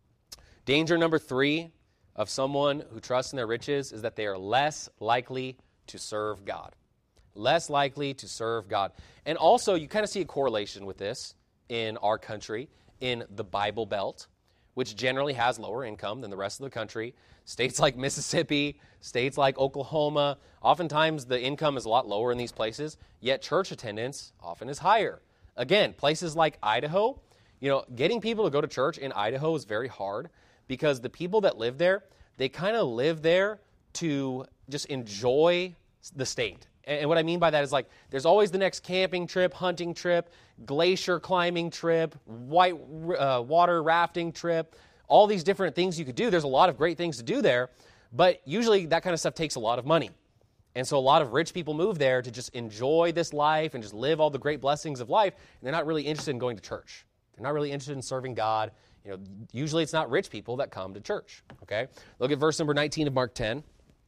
Danger number three of someone who trusts in their riches is that they are less likely to serve God. Less likely to serve God. And also, you kind of see a correlation with this in our country, in the Bible Belt, which generally has lower income than the rest of the country. States like Mississippi, states like Oklahoma, oftentimes the income is a lot lower in these places, yet church attendance often is higher. Again, places like Idaho, you know, getting people to go to church in Idaho is very hard because the people that live there, they kind of live there to just enjoy the state. And what I mean by that is, like, there's always the next camping trip, hunting trip, glacier climbing trip, white uh, water rafting trip, all these different things you could do. There's a lot of great things to do there. But usually that kind of stuff takes a lot of money. And so a lot of rich people move there to just enjoy this life and just live all the great blessings of life. And they're not really interested in going to church. They're not really interested in serving God. You know, usually it's not rich people that come to church. Okay? Look at verse number nineteen of Mark ten.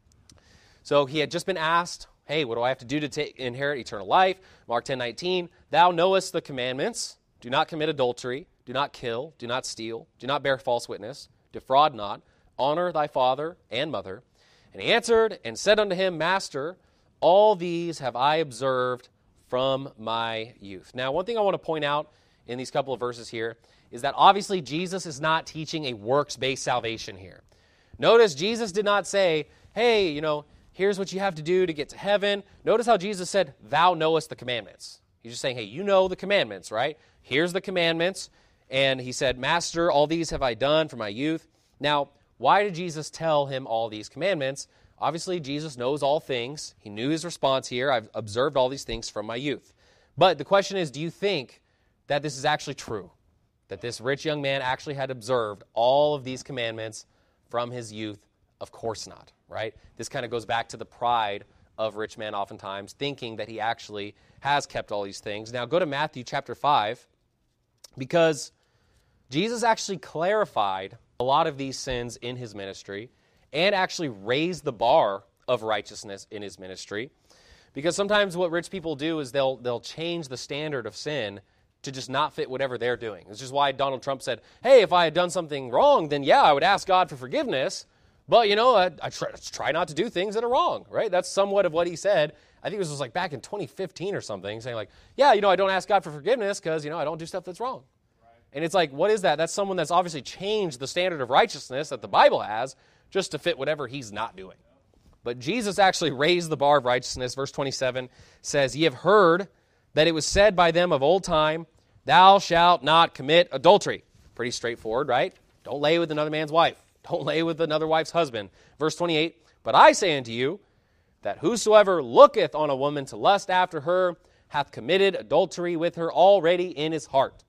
So he had just been asked, hey, what do I have to do to take, inherit eternal life? Mark ten nineteen, thou knowest the commandments. Do not commit adultery. Do not kill. Do not steal. Do not bear false witness. Defraud not. Honor thy father and mother. And he answered and said unto him, Master, all these have I observed from my youth. Now, one thing I want to point out in these couple of verses here is that obviously Jesus is not teaching a works-based salvation here. Notice Jesus did not say, hey, you know, here's what you have to do to get to heaven. Notice how Jesus said, thou knowest the commandments. He's just saying, hey, you know the commandments, right? Here's the commandments. And he said, Master, all these have I done from my youth. Now, why did Jesus tell him all these commandments? Obviously, Jesus knows all things. He knew his response here. I've observed all these things from my youth. But the question is, do you think that this is actually true? That this rich young man actually had observed all of these commandments from his youth? Of course not, right? This kind of goes back to the pride of rich men oftentimes, thinking that he actually has kept all these things. Now, go to Matthew chapter five, because Jesus actually clarified a lot of these sins in his ministry and actually raised the bar of righteousness in his ministry. Because sometimes what rich people do is they'll they'll change the standard of sin to just not fit whatever they're doing. This is why Donald Trump said, hey, if I had done something wrong, then yeah, I would ask God for forgiveness. But, you know, I, I try, try not to do things that are wrong, right? That's somewhat of what he said. I think this was like back in twenty fifteen or something, saying like, yeah, you know, I don't ask God for forgiveness because, you know, I don't do stuff that's wrong. And it's like, what is that? That's someone that's obviously changed the standard of righteousness that the Bible has just to fit whatever he's not doing. But Jesus actually raised the bar of righteousness. Verse twenty-seven says, ye have heard that it was said by them of old time, thou shalt not commit adultery. Pretty straightforward, right? Don't lay with another man's wife. Don't lay with another wife's husband. Verse twenty-eight, but I say unto you, that whosoever looketh on a woman to lust after her hath committed adultery with her already in his heart.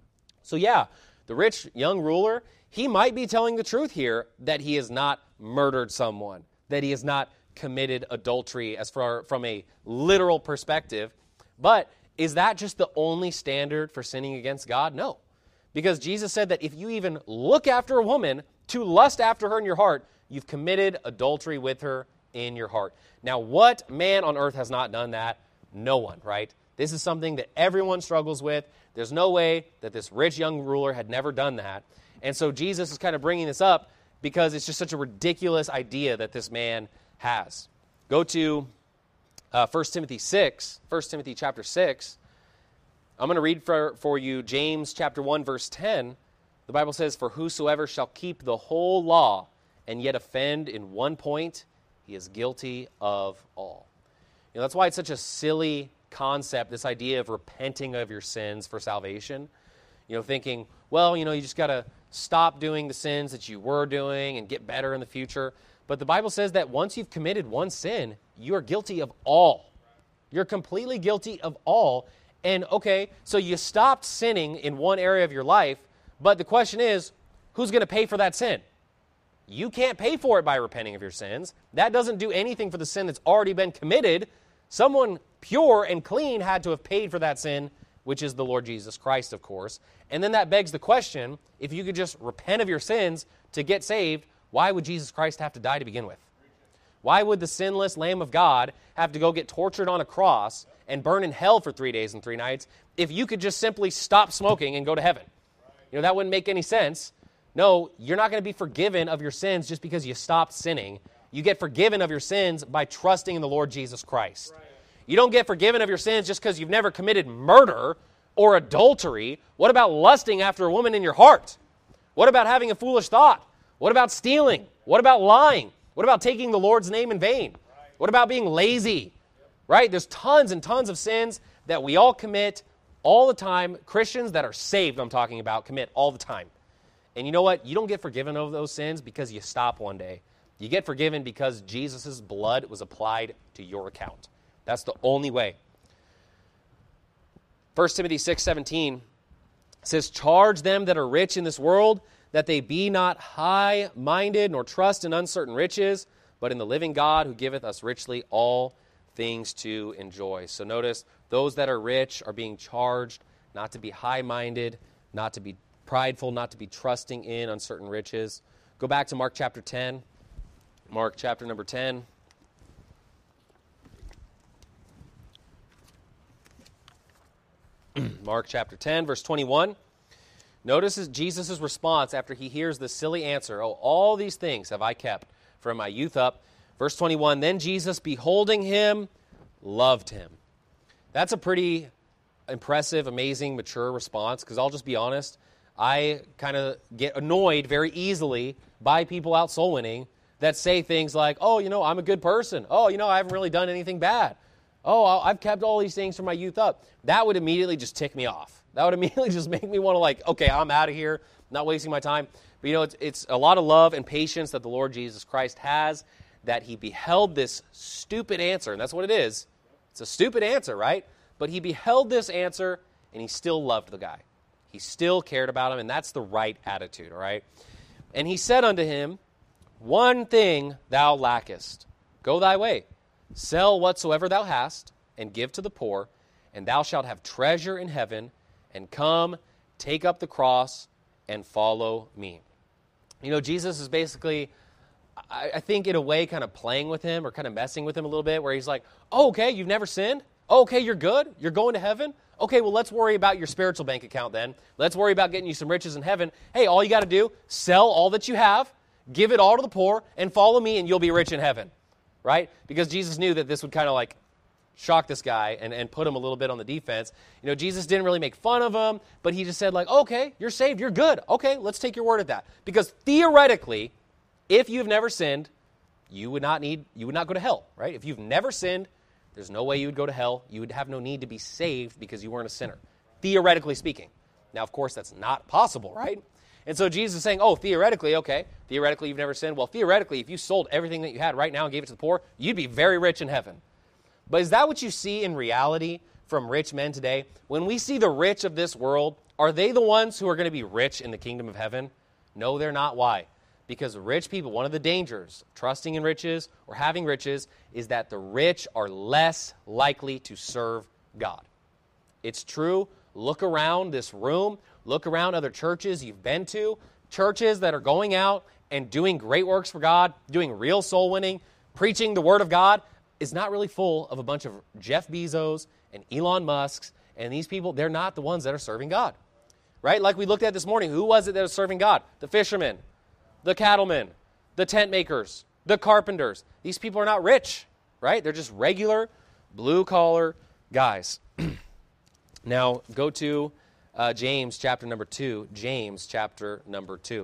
So yeah, the rich young ruler, he might be telling the truth here that he has not murdered someone, that he has not committed adultery as far from a literal perspective. But is that just the only standard for sinning against God? No. Because Jesus said that if you even look after a woman to lust after her in your heart, you've committed adultery with her in your heart. Now, what man on earth has not done that? No one, right? This is something that everyone struggles with. There's no way that this rich young ruler had never done that. And so Jesus is kind of bringing this up because it's just such a ridiculous idea that this man has. Go to uh, First Timothy six, First Timothy chapter six. I'm going to read for, for you James chapter one, verse ten. The Bible says, for whosoever shall keep the whole law and yet offend in one point, he is guilty of all. You know, that's why it's such a silly concept, this idea of repenting of your sins for salvation. You know, thinking, well, you know, you just got to stop doing the sins that you were doing and get better in the future. But the Bible says that once you've committed one sin, you are guilty of all. You're completely guilty of all. And okay, so you stopped sinning in one area of your life, but the question is, who's going to pay for that sin? You can't pay for it by repenting of your sins. That doesn't do anything for the sin that's already been committed. Someone pure and clean had to have paid for that sin, which is the Lord Jesus Christ, of course. And then that begs the question, if you could just repent of your sins to get saved, why would Jesus Christ have to die to begin with? Why would the sinless Lamb of God have to go get tortured on a cross and burn in hell for three days and three nights if you could just simply stop smoking and go to heaven? You know, that wouldn't make any sense. No, you're not going to be forgiven of your sins just because you stopped sinning. You get forgiven of your sins by trusting in the Lord Jesus Christ. You don't get forgiven of your sins just because you've never committed murder or adultery. What about lusting after a woman in your heart? What about having a foolish thought? What about stealing? What about lying? What about taking the Lord's name in vain? What about being lazy? Right? There's tons and tons of sins that we all commit all the time. Christians that are saved, I'm talking about, commit all the time. And you know what? You don't get forgiven of those sins because you stop one day. You get forgiven because Jesus' blood was applied to your account. That's the only way. First Timothy six seventeen says, charge them that are rich in this world that they be not high-minded, nor trust in uncertain riches, but in the living God who giveth us richly all things to enjoy. So notice, those that are rich are being charged not to be high-minded, not to be prideful, not to be trusting in uncertain riches. Go back to Mark chapter ten. Mark chapter number ten. Mark chapter ten, verse twenty-one. Notice Jesus' response after he hears this silly answer, "Oh, all these things have I kept from my youth up." Verse twenty-one, "Then Jesus, beholding him, loved him." That's a pretty impressive, amazing, mature response, because I'll just be honest, I kind of get annoyed very easily by people out soul winning that say things like, "Oh, you know, I'm a good person. Oh, you know, I haven't really done anything bad. Oh, I've kept all these things from my youth up." That would immediately just tick me off. That would immediately just make me want to like, okay, I'm out of here, not wasting my time. But you know, it's, it's a lot of love and patience that the Lord Jesus Christ has, that he beheld this stupid answer, and that's what it is. It's a stupid answer, right? But he beheld this answer, and he still loved the guy. He still cared about him, and that's the right attitude, all right? And he said unto him, "One thing thou lackest. Go thy way. Sell whatsoever thou hast, and give to the poor, and thou shalt have treasure in heaven, and come, take up the cross, and follow me." You know, Jesus is basically, I, I think in a way, kind of playing with him or kind of messing with him a little bit, where he's like, "Oh, okay, you've never sinned? Oh, okay, you're good? You're going to heaven? Okay, well, let's worry about your spiritual bank account then. Let's worry about getting you some riches in heaven. Hey, all you got to do, sell all that you have, give it all to the poor, and follow me, and you'll be rich in heaven." Right? Because Jesus knew that this would kind of like shock this guy and, and put him a little bit on the defense. You know, Jesus didn't really make fun of him, but he just said like, "Okay, you're saved, you're good. Okay, let's take your word at that." Because theoretically, if you've never sinned, you would not need, you would not go to hell, right? If you've never sinned, there's no way you would go to hell. You would have no need to be saved because you weren't a sinner, theoretically speaking. Now, of course, that's not possible, right? And so Jesus is saying, oh, theoretically, okay, theoretically you've never sinned. Well, theoretically, if you sold everything that you had right now and gave it to the poor, you'd be very rich in heaven. But is that what you see in reality from rich men today? When we see the rich of this world, are they the ones who are going to be rich in the kingdom of heaven? No, they're not. Why? Because rich people, one of the dangers of trusting in riches or having riches is that the rich are less likely to serve God. It's true. Look around this room. Look around other churches you've been to. Churches that are going out and doing great works for God, doing real soul winning, preaching the Word of God, is not really full of a bunch of Jeff Bezos and Elon Musks. And these people, they're not the ones that are serving God. Right? Like we looked at this morning, who was it that was serving God? The fishermen, the cattlemen, the tent makers, the carpenters. These people are not rich, right? They're just regular, blue-collar guys. Now, go to uh, James chapter number two. James chapter number two.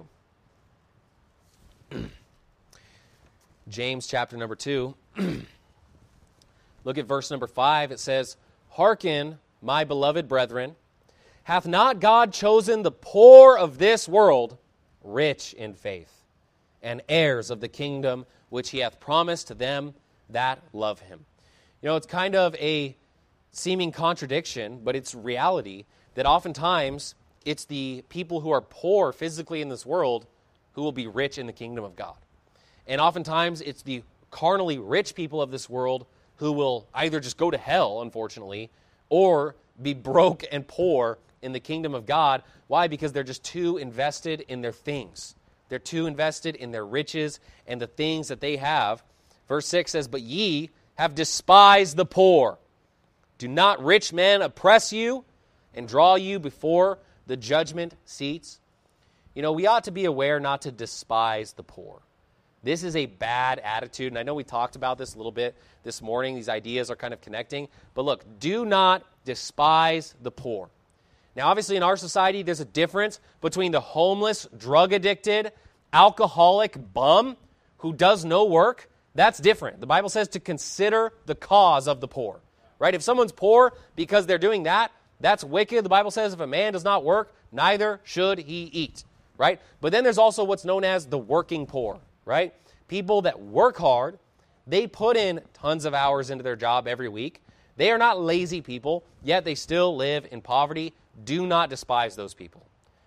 James chapter number two. Look at verse number five. It says, "Hearken, my beloved brethren, hath not God chosen the poor of this world rich in faith, and heirs of the kingdom which he hath promised to them that love him?" You know, it's kind of a seeming contradiction, but it's reality that oftentimes it's the people who are poor physically in this world who will be rich in the kingdom of God. And oftentimes it's the carnally rich people of this world who will either just go to hell, unfortunately, or be broke and poor in the kingdom of God. Why? Because they're just too invested in their things. They're too invested in their riches and the things that they have. Verse six says, "But ye have despised the poor. Do not rich men oppress you and draw you before the judgment seats?" You know, we ought to be aware not to despise the poor. This is a bad attitude, and I know we talked about this a little bit this morning. These ideas are kind of connecting. But look, do not despise the poor. Now, obviously, in our society, there's a difference between the homeless, drug-addicted, alcoholic bum who does no work. That's different. The Bible says to consider the cause of the poor. Right? If someone's poor because they're doing that, that's wicked. The Bible says if a man does not work, neither should he eat. Right? But then there's also what's known as the working poor. Right? People that work hard, they put in tons of hours into their job every week. They are not lazy people, yet they still live in poverty. Do not despise those people.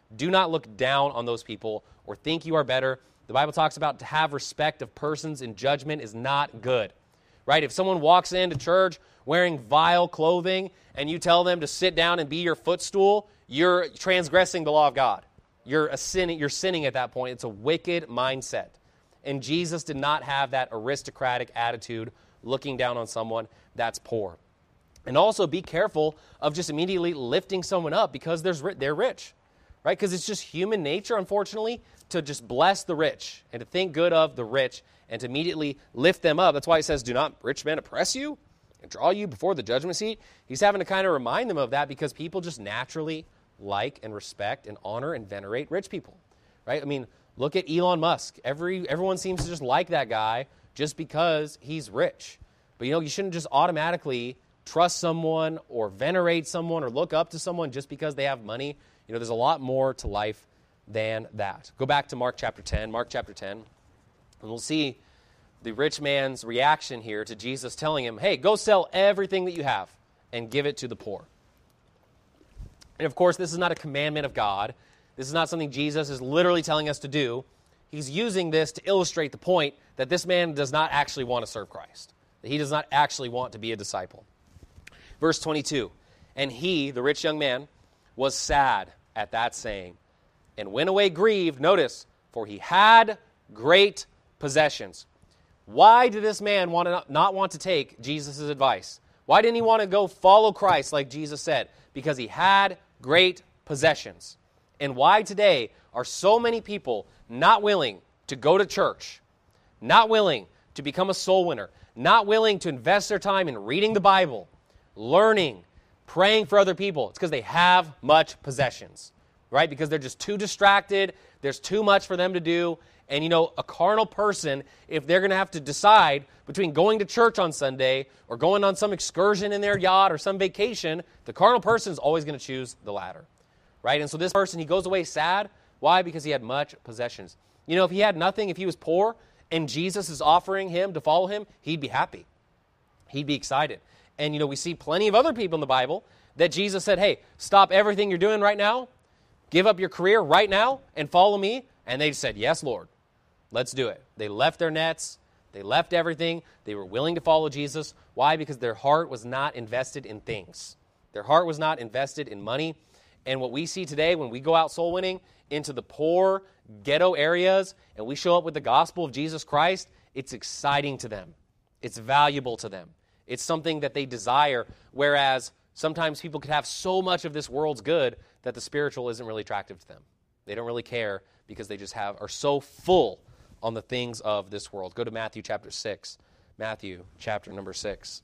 Do not look down on those people or think you are better. The Bible talks about to have respect of persons in judgment is not good, right? If someone walks into church wearing vile clothing and you tell them to sit down and be your footstool, you're transgressing the law of God. You're a sin, you're sinning at that point. It's a wicked mindset. And Jesus did not have that aristocratic attitude looking down on someone that's poor. And also be careful of just immediately lifting someone up because there's, they're rich, right? Because it's just human nature, unfortunately, to just bless the rich and to think good of the rich and to immediately lift them up. That's why he says, do not rich men oppress you and draw you before the judgment seat. He's having to kind of remind them of that because people just naturally like and respect and honor and venerate rich people, right? I mean, look at Elon Musk. Every everyone seems to just like that guy just because he's rich. But, you know, you shouldn't just automatically trust someone or venerate someone or look up to someone just because they have money. You know, there's a lot more to life than that. Go back to Mark chapter ten. Mark chapter ten. And we'll see the rich man's reaction here to Jesus telling him, hey, go sell everything that you have and give it to the poor. And, of course, this is not a commandment of God. This is not something Jesus is literally telling us to do. He's using this to illustrate the point that this man does not actually want to serve Christ, that he does not actually want to be a disciple. Verse twenty-two, and he, the rich young man, was sad at that saying, and went away grieved, notice, for he had great possessions. Why did this man want to not want to take Jesus' advice? Why didn't he want to go follow Christ like Jesus said? Because he had great possessions. And why today are so many people not willing to go to church, not willing to become a soul winner, not willing to invest their time in reading the Bible, learning, praying for other people? It's because they have much possessions, right? Because they're just too distracted. There's too much for them to do. And, you know, a carnal person, if they're going to have to decide between going to church on Sunday or going on some excursion in their yacht or some vacation, the carnal person is always going to choose the latter, right? And so this person, he goes away sad. Why? Because he had much possessions. You know, if he had nothing, if he was poor, and Jesus is offering him to follow him, he'd be happy. He'd be excited. And, you know, we see plenty of other people in the Bible that Jesus said, hey, stop everything you're doing right now, give up your career right now, and follow me. And they said, yes, Lord, let's do it. They left their nets. They left everything. They were willing to follow Jesus. Why? Because their heart was not invested in things. Their heart was not invested in money. And what we see today when we go out soul winning into the poor ghetto areas and we show up with the gospel of Jesus Christ, it's exciting to them. It's valuable to them. It's something that they desire, whereas sometimes people could have so much of this world's good that the spiritual isn't really attractive to them. They don't really care because they just have are so full on the things of this world. Go to Matthew chapter six. Matthew chapter number six.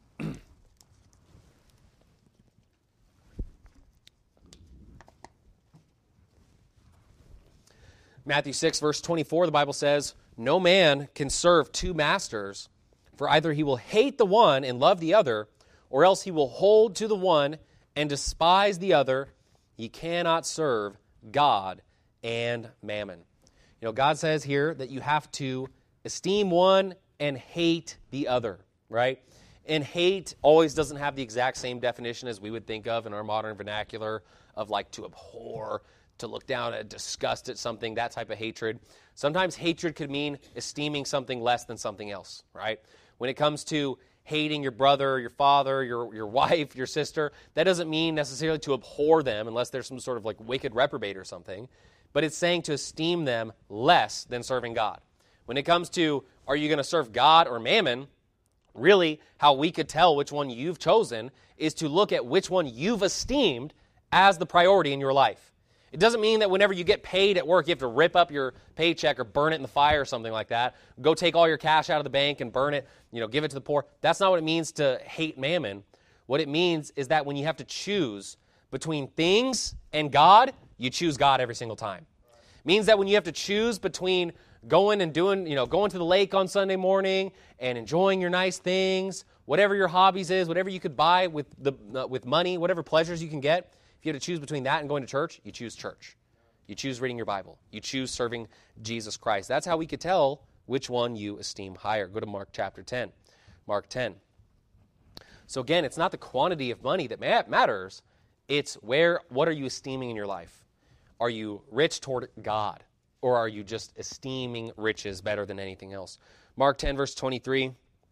Matthew six, verse twenty-four, the Bible says, no man can serve two masters, for either he will hate the one and love the other, or else he will hold to the one and despise the other. Ye cannot serve God and mammon. You know, God says here that you have to esteem one and hate the other, right? And hate always doesn't have the exact same definition as we would think of in our modern vernacular of like to abhor, to look down at, disgust at something, that type of hatred. Sometimes hatred could mean esteeming something less than something else, right? When it comes to hating your brother, your father, your, your wife, your sister, that doesn't mean necessarily to abhor them unless there's some sort of like wicked reprobate or something. But it's saying to esteem them less than serving God. When it comes to, are you going to serve God or mammon, really how we could tell which one you've chosen is to look at which one you've esteemed as the priority in your life. It doesn't mean that whenever you get paid at work, you have to rip up your paycheck or burn it in the fire or something like that. Go take all your cash out of the bank and burn it, you know, give it to the poor. That's not what it means to hate mammon. What it means is that when you have to choose between things and God, you choose God every single time. It means that when you have to choose between going and doing, you know, going to the lake on Sunday morning and enjoying your nice things, whatever your hobbies is, whatever you could buy with the uh, with money, whatever pleasures you can get, if you have to choose between that and going to church, you choose church. You choose reading your Bible. You choose serving Jesus Christ. That's how we could tell which one you esteem higher. Go to Mark chapter ten. Mark ten. So again, it's not the quantity of money that matters. It's where, what are you esteeming in your life? Are you rich toward God? Or are you just esteeming riches better than anything else? Mark ten, verse twenty-three.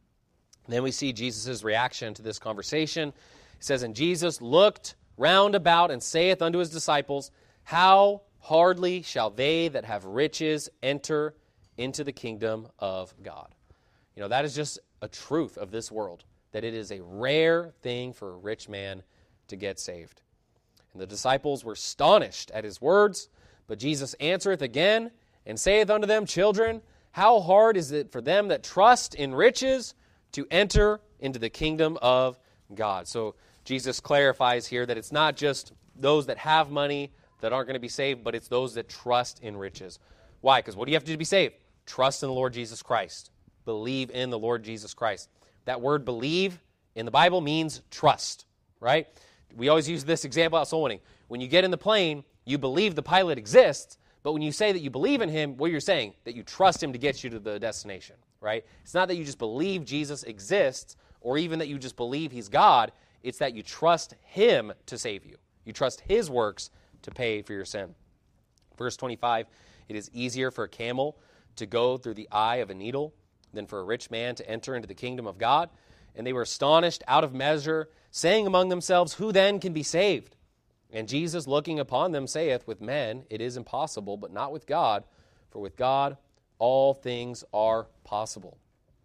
Then we see Jesus' reaction to this conversation. It says, And Jesus looked round about and saith unto his disciples, How hardly shall they that have riches enter into the kingdom of God. You know, that is just a truth of this world, that it is a rare thing for a rich man to get saved. And the disciples were astonished at his words, but Jesus answereth again, and saith unto them, Children, how hard is it for them that trust in riches to enter into the kingdom of God? So Jesus clarifies here that it's not just those that have money that aren't going to be saved, but it's those that trust in riches. Why? Because what do you have to do to be saved? Trust in the Lord Jesus Christ. Believe in the Lord Jesus Christ. That word believe in the Bible means trust, right? We always use this example out soul winning. When you get in the plane, you believe the pilot exists, but when you say that you believe in him, what you're saying? That you trust him to get you to the destination, right? It's not that you just believe Jesus exists, or even that you just believe he's God. It's that you trust him to save you. You trust his works to pay for your sin. Verse twenty-five, it is easier for a camel to go through the eye of a needle than for a rich man to enter into the kingdom of God. And they were astonished out of measure, saying among themselves, Who then can be saved? And Jesus, looking upon them, saith, With men it is impossible, but not with God, for with God all things are possible.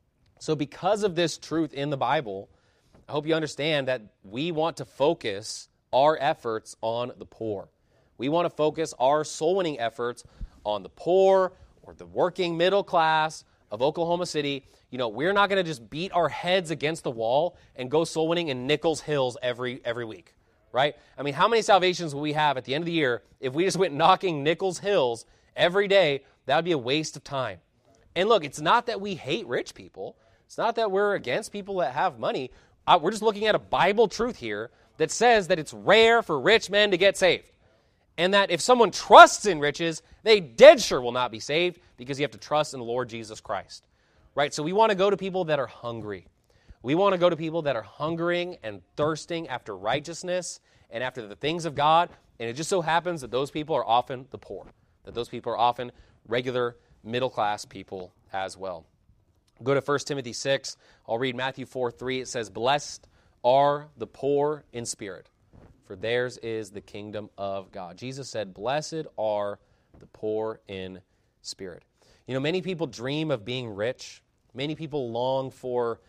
So because of this truth in the Bible, I hope you understand that we want to focus our efforts on the poor. We want to focus our soul-winning efforts on the poor or the working middle class of Oklahoma City. You know, we're not going to just beat our heads against the wall and go soul-winning in Nichols Hills every every week, right? I mean, how many salvations will we have at the end of the year if we just went knocking Nichols Hills every day? That would be a waste of time. And look, it's not that we hate rich people. It's not that we're against people that have money. Uh, we're just looking at a Bible truth here that says that it's rare for rich men to get saved. And that if someone trusts in riches, they dead sure will not be saved because you have to trust in the Lord Jesus Christ. Right? So we want to go to people that are hungry. We want to go to people that are hungering and thirsting after righteousness and after the things of God. And it just so happens that those people are often the poor. That those people are often regular middle-class people as well. Go to First Timothy six. I'll read Matthew four three. It says, Blessed are the poor in spirit, for theirs is the kingdom of God. Jesus said, Blessed are the poor in spirit. You know, many people dream of being rich. Many people long for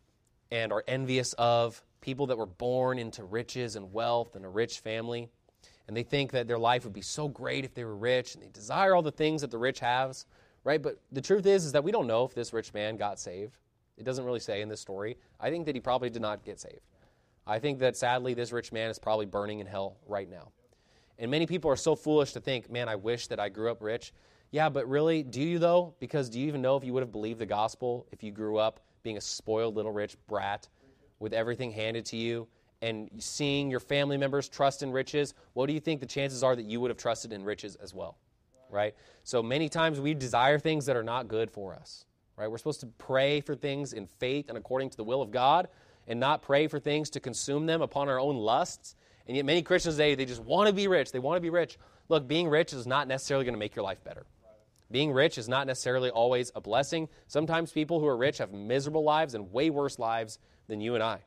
and are envious of people that were born into riches and wealth and a rich family. And they think that their life would be so great if they were rich, and they desire all the things that the rich have, right? But the truth is, is that we don't know if this rich man got saved. It doesn't really say in this story. I think that he probably did not get saved. I think that, sadly, this rich man is probably burning in hell right now. And many people are so foolish to think, man, I wish that I grew up rich. Yeah, but really, do you, though? Because do you even know if you would have believed the gospel if you grew up being a spoiled little rich brat with everything handed to you and seeing your family members trust in riches? What do you think the chances are that you would have trusted in riches as well, right? So many times we desire things that are not good for us, right? We're supposed to pray for things in faith and according to the will of God, and not pray for things to consume them upon our own lusts. And yet many Christians today, they just want to be rich. They want to be rich. Look, being rich is not necessarily going to make your life better. Being rich is not necessarily always a blessing. Sometimes people who are rich have miserable lives and way worse lives than you and I.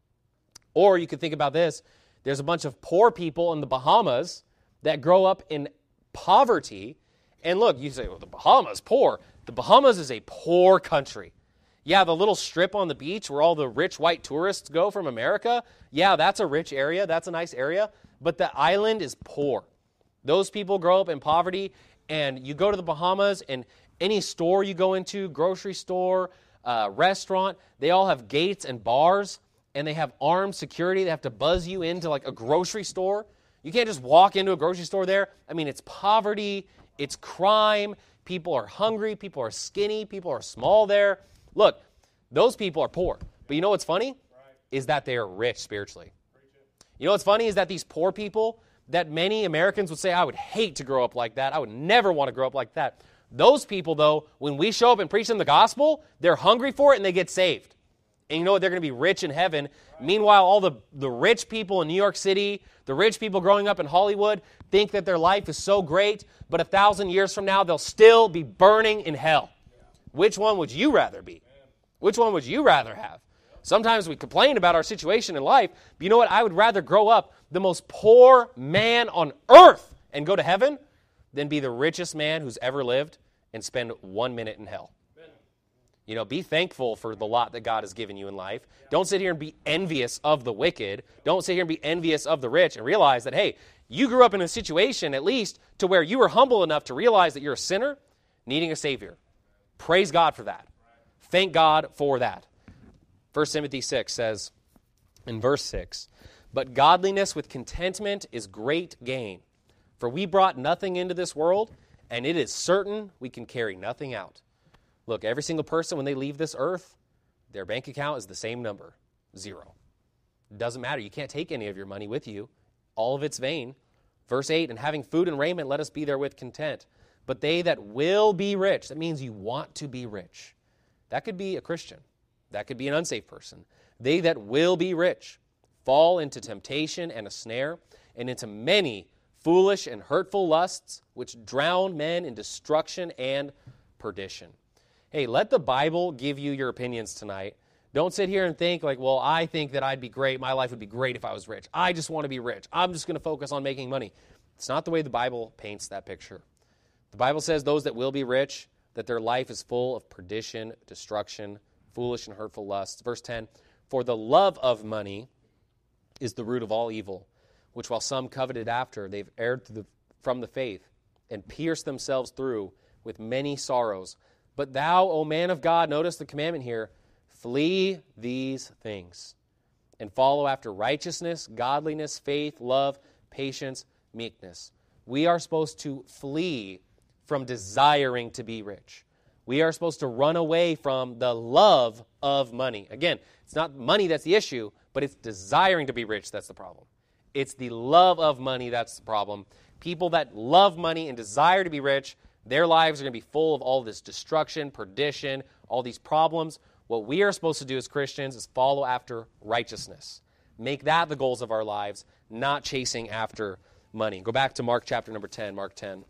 Or you could think about this. There's a bunch of poor people in the Bahamas that grow up in poverty. And look, you say, well, the Bahamas, poor. The Bahamas is a poor country. Yeah, the little strip on the beach where all the rich white tourists go from America, yeah, that's a rich area. That's a nice area. But the island is poor. Those people grow up in poverty, and you go to the Bahamas, and any store you go into, grocery store, uh, restaurant, they all have gates and bars, and they have armed security. They have to buzz you into like a grocery store. You can't just walk into a grocery store there. I mean, it's poverty. It's crime. People are hungry. People are skinny. People are small there. Look, those people are poor. But you know what's funny? Is that they are rich spiritually. You know what's funny is that these poor people that many Americans would say, I would hate to grow up like that. I would never want to grow up like that. Those people, though, when we show up and preach them the gospel, they're hungry for it and they get saved. And you know what? They're going to be rich in heaven. Meanwhile, all the, the rich people in New York City, the rich people growing up in Hollywood, think that their life is so great, but a thousand years from now, they'll still be burning in hell. Which one would you rather be? Which one would you rather have? Sometimes we complain about our situation in life, but you know what? I would rather grow up the most poor man on earth and go to heaven than be the richest man who's ever lived and spend one minute in hell. You know, be thankful for the lot that God has given you in life. Don't sit here and be envious of the wicked. Don't sit here and be envious of the rich and realize that, hey, you grew up in a situation at least to where you were humble enough to realize that you're a sinner needing a Savior. Praise God for that. Thank God for that. First Timothy six says in verse six, "But godliness with contentment is great gain. For we brought nothing into this world, and it is certain we can carry nothing out." Look, every single person, when they leave this earth, their bank account is the same number, zero. It doesn't matter. You can't take any of your money with you. All of it's vain. Verse eight, "And having food and raiment, let us be therewith content. But they that will be rich," that means you want to be rich. That could be a Christian. That could be an unsafe person. "They that will be rich fall into temptation and a snare, and into many foolish and hurtful lusts, which drown men in destruction and perdition." Hey, let the Bible give you your opinions tonight. Don't sit here and think like, well, I think that I'd be great. My life would be great if I was rich. I just want to be rich. I'm just going to focus on making money. It's not the way the Bible paints that picture. The Bible says those that will be rich, that their life is full of perdition, destruction, foolish and hurtful lusts. Verse ten, "For the love of money is the root of all evil, which while some coveted after, they've erred through the, from the faith and pierced themselves through with many sorrows. But thou, O man of God," notice the commandment here, "flee these things and follow after righteousness, godliness, faith, love, patience, meekness." We are supposed to flee from desiring to be rich. We are supposed to run away from the love of money. Again, it's not money that's the issue, but it's desiring to be rich that's the problem. It's the love of money that's the problem. People that love money and desire to be rich, their lives are going to be full of all this destruction, perdition, all these problems. What we are supposed to do as Christians is follow after righteousness. Make that the goals of our lives, not chasing after money. Go back to Mark chapter number ten, Mark ten.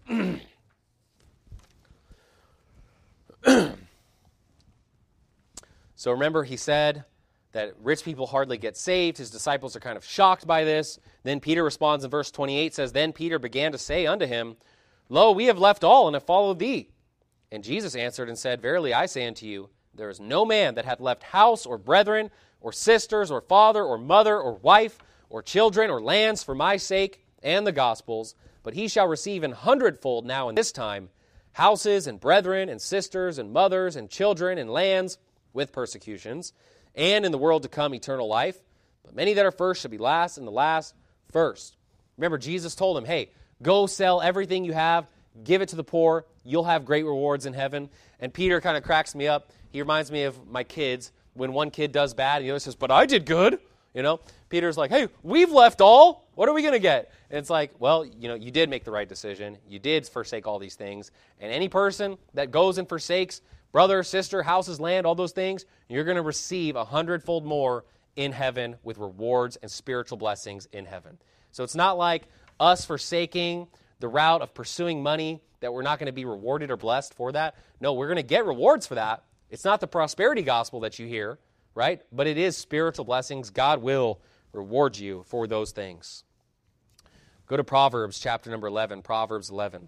So remember, he said that rich people hardly get saved. His disciples are kind of shocked by this. Then Peter responds in verse twenty-eight, says, "Then Peter began to say unto him, Lo, we have left all and have followed thee. And Jesus answered and said, Verily I say unto you, there is no man that hath left house or brethren or sisters or father or mother or wife or children or lands for my sake and the gospel's, but he shall receive an hundredfold now in this time houses and brethren and sisters and mothers and children and lands with persecutions, and in the world to come eternal life. But many that are first shall be last, and the last first." Remember, Jesus told him, hey, go sell everything you have, give it to the poor, you'll have great rewards in heaven. And Peter kind of cracks me up. He reminds me of my kids. When one kid does bad, and the other says, but I did good. You know, Peter's like, hey, we've left all. What are we going to get? And it's like, well, you know, you did make the right decision. You did forsake all these things. And any person that goes and forsakes brother, sister, houses, land, all those things, you're going to receive a hundredfold more in heaven with rewards and spiritual blessings in heaven. So it's not like us forsaking the route of pursuing money that we're not going to be rewarded or blessed for that. No, we're going to get rewards for that. It's not the prosperity gospel that you hear, right? But it is spiritual blessings. God will reward you for those things. Go to Proverbs chapter number eleven, Proverbs eleven.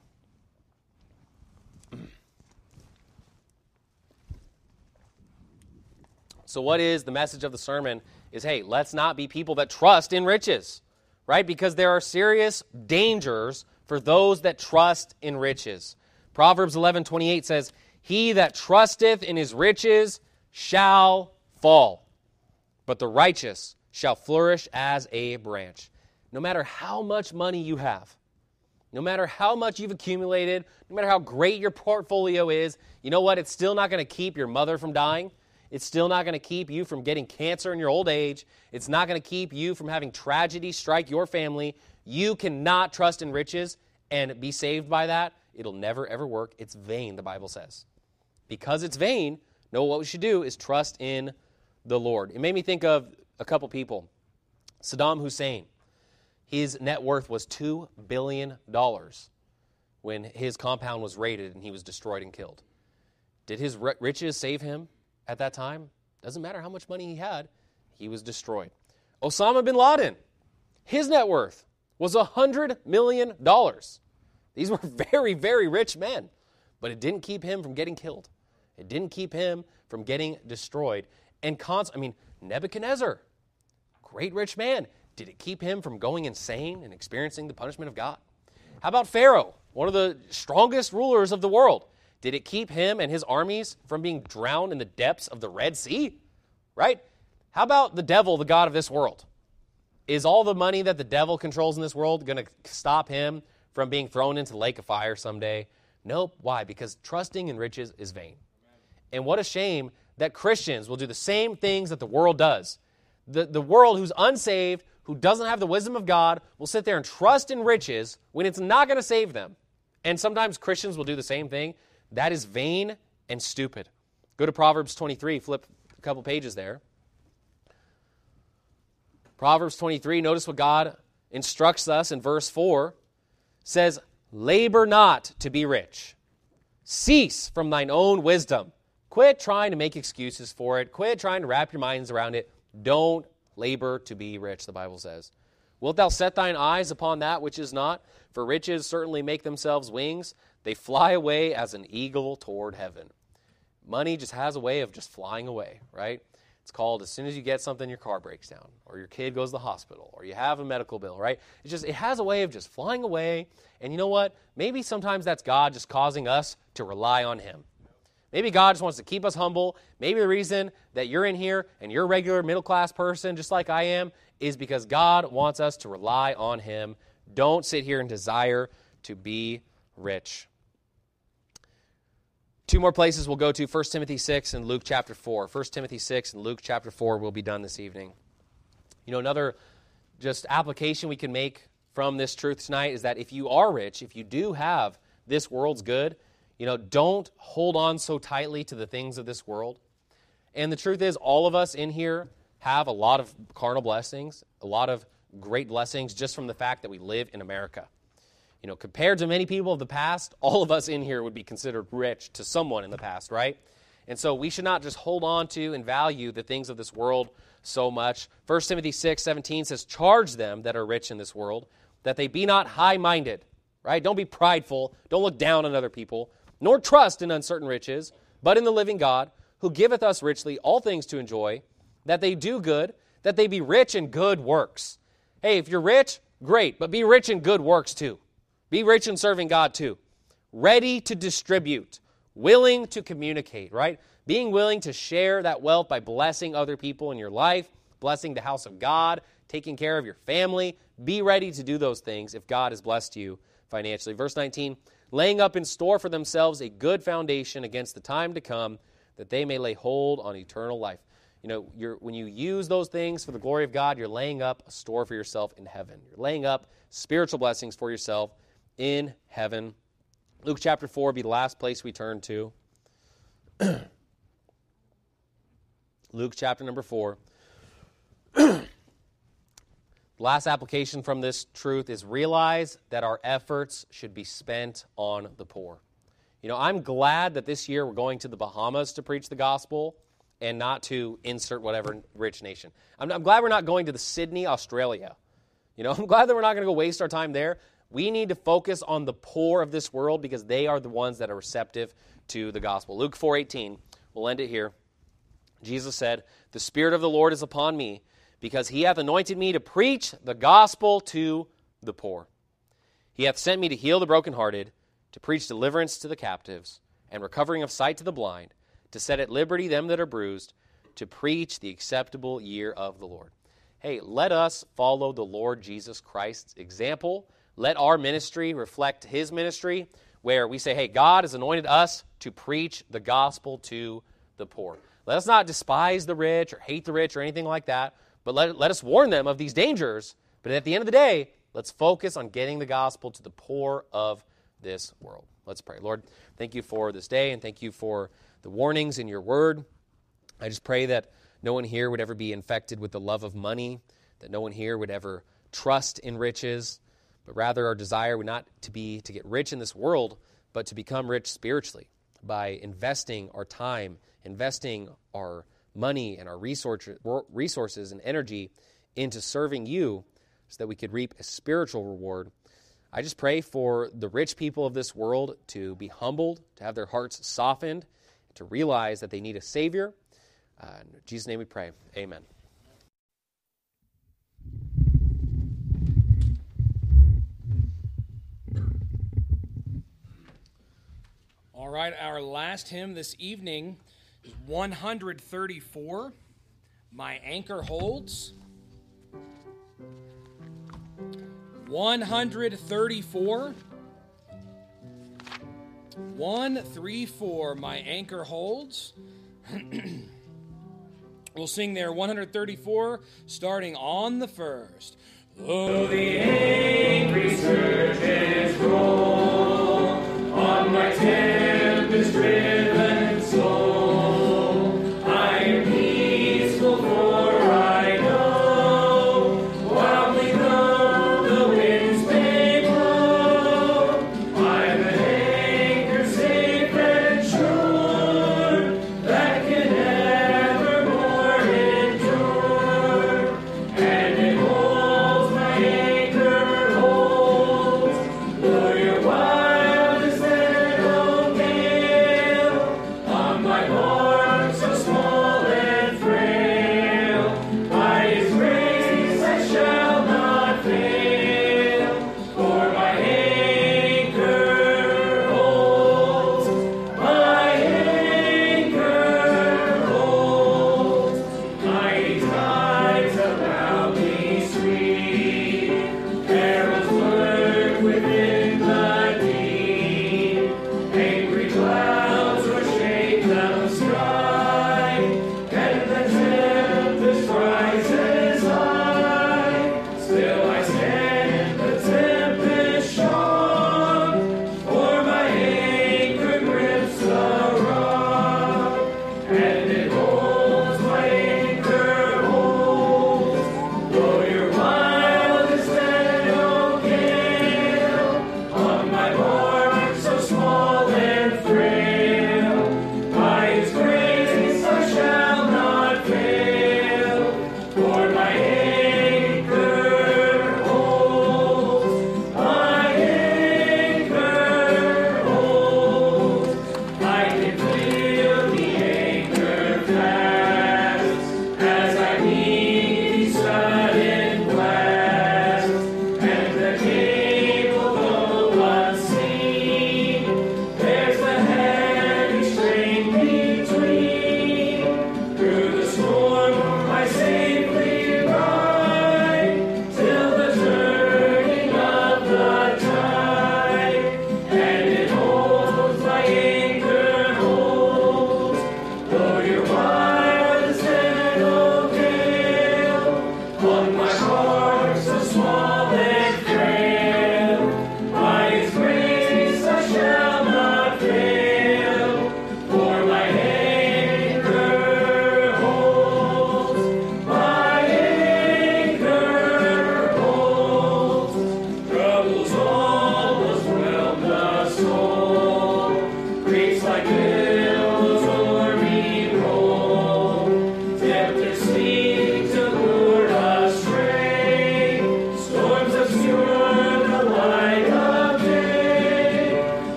So what is the message of the sermon is, hey, let's not be people that trust in riches, right? Because there are serious dangers for those that trust in riches. Proverbs eleven twenty-eight says, he that trusteth in his riches shall fall, but the righteous shall flourish as a branch. No matter how much money you have, no matter how much you've accumulated, no matter how great your portfolio is, you know what? It's still not going to keep your mother from dying. It's still not going to keep you from getting cancer in your old age. It's not going to keep you from having tragedy strike your family. You cannot trust in riches and be saved by that. It'll never, ever work. It's vain, the Bible says. Because it's vain, no, what we should do is trust in the Lord. It made me think of a couple people. Saddam Hussein, his net worth was two billion dollars when his compound was raided and he was destroyed and killed. Did his riches save him at that time? Doesn't matter how much money he had, he was destroyed. Osama bin Laden, his net worth was one hundred million dollars. These were very, very rich men, but it didn't keep him from getting killed. It didn't keep him from getting destroyed. And cons- I mean, Nebuchadnezzar, great rich man. Did it keep him from going insane and experiencing the punishment of God? How about Pharaoh, one of the strongest rulers of the world? Did it keep him and his armies from being drowned in the depths of the Red Sea? Right? How about the devil, the god of this world? Is all the money that the devil controls in this world going to stop him from being thrown into the lake of fire someday? Nope. Why? Because trusting in riches is vain. And what a shame that Christians will do the same things that the world does. The, the world who's unsaved, who doesn't have the wisdom of God, will sit there and trust in riches when it's not going to save them. And sometimes Christians will do the same thing. That is vain and stupid. Go to Proverbs twenty-three, flip a couple pages there. Proverbs twenty-three, notice what God instructs us in verse four. Says, labor not to be rich. Cease from thine own wisdom. Quit trying to make excuses for it. Quit trying to wrap your minds around it. Don't labor to be rich, the Bible says. Wilt thou set thine eyes upon that which is not? For riches certainly make themselves wings. They fly away as an eagle toward heaven. Money just has a way of just flying away, right? It's called as soon as you get something, your car breaks down, or your kid goes to the hospital, or you have a medical bill, right? It just it has a way of just flying away. And you know what? Maybe sometimes that's God just causing us to rely on Him. Maybe God just wants to keep us humble. Maybe the reason that you're in here and you're a regular middle-class person, just like I am, is because God wants us to rely on Him. Don't sit here and desire to be rich. Two more places we'll go to, First Timothy six and Luke chapter four. First Timothy six and Luke chapter four will be done this evening. You know, another just application we can make from this truth tonight is that if you are rich, if you do have this world's good, you know, don't hold on so tightly to the things of this world. And the truth is, all of us in here have a lot of carnal blessings, a lot of great blessings just from the fact that we live in America. You know, compared to many people of the past, all of us in here would be considered rich to someone in the past, right? And so we should not just hold on to and value the things of this world so much. First Timothy six seventeen says, charge them that are rich in this world, that they be not high-minded, right? Don't be prideful. Don't look down on other people, nor trust in uncertain riches, but in the living God, who giveth us richly all things to enjoy, that they do good, that they be rich in good works. Hey, if you're rich, great, but be rich in good works too. Be rich in serving God too. Ready to distribute, willing to communicate, right? Being willing to share that wealth by blessing other people in your life, blessing the house of God, taking care of your family. Be ready to do those things if God has blessed you financially. Verse nineteen, laying up in store for themselves a good foundation against the time to come, that they may lay hold on eternal life. You know, you're, when you use those things for the glory of God, you're laying up a store for yourself in heaven. You're laying up spiritual blessings for yourself in heaven. Luke chapter four will be the last place we turn to. Luke chapter number four. Last application from this truth is realize that our efforts should be spent on the poor. You know, I'm glad that this year we're going to the Bahamas to preach the gospel and not to insert whatever rich nation. I'm, I'm glad we're not going to the Sydney, Australia. You know, I'm glad that we're not going to go waste our time there. We need to focus on the poor of this world because they are the ones that are receptive to the gospel. Luke four eighteen, we'll end it here. Jesus said, the Spirit of the Lord is upon me, because he hath anointed me to preach the gospel to the poor. He hath sent me to heal the brokenhearted, to preach deliverance to the captives, and recovering of sight to the blind, to set at liberty them that are bruised, to preach the acceptable year of the Lord. Hey, let us follow the Lord Jesus Christ's example. Let our ministry reflect his ministry, where we say, hey, God has anointed us to preach the gospel to the poor. Let us not despise the rich or hate the rich or anything like that, but let, let us warn them of these dangers. But at the end of the day, let's focus on getting the gospel to the poor of this world. Let's pray. Lord, thank you for this day, and thank you for the warnings in your word. I just pray that no one here would ever be infected with the love of money, that no one here would ever trust in riches, but rather our desire would not to be to get rich in this world, but to become rich spiritually by investing our time, investing our money and our resources and energy into serving you so that we could reap a spiritual reward. I just pray for the rich people of this world to be humbled, to have their hearts softened, to realize that they need a Savior. Uh, in Jesus' name we pray. Amen. All right, our last hymn this evening is one thirty-four, My Anchor Holds. one thirty-four. one thirty-four, My Anchor Holds. We'll sing there one thirty-four, starting on the first. Though the angry surges roll on my tempest-driven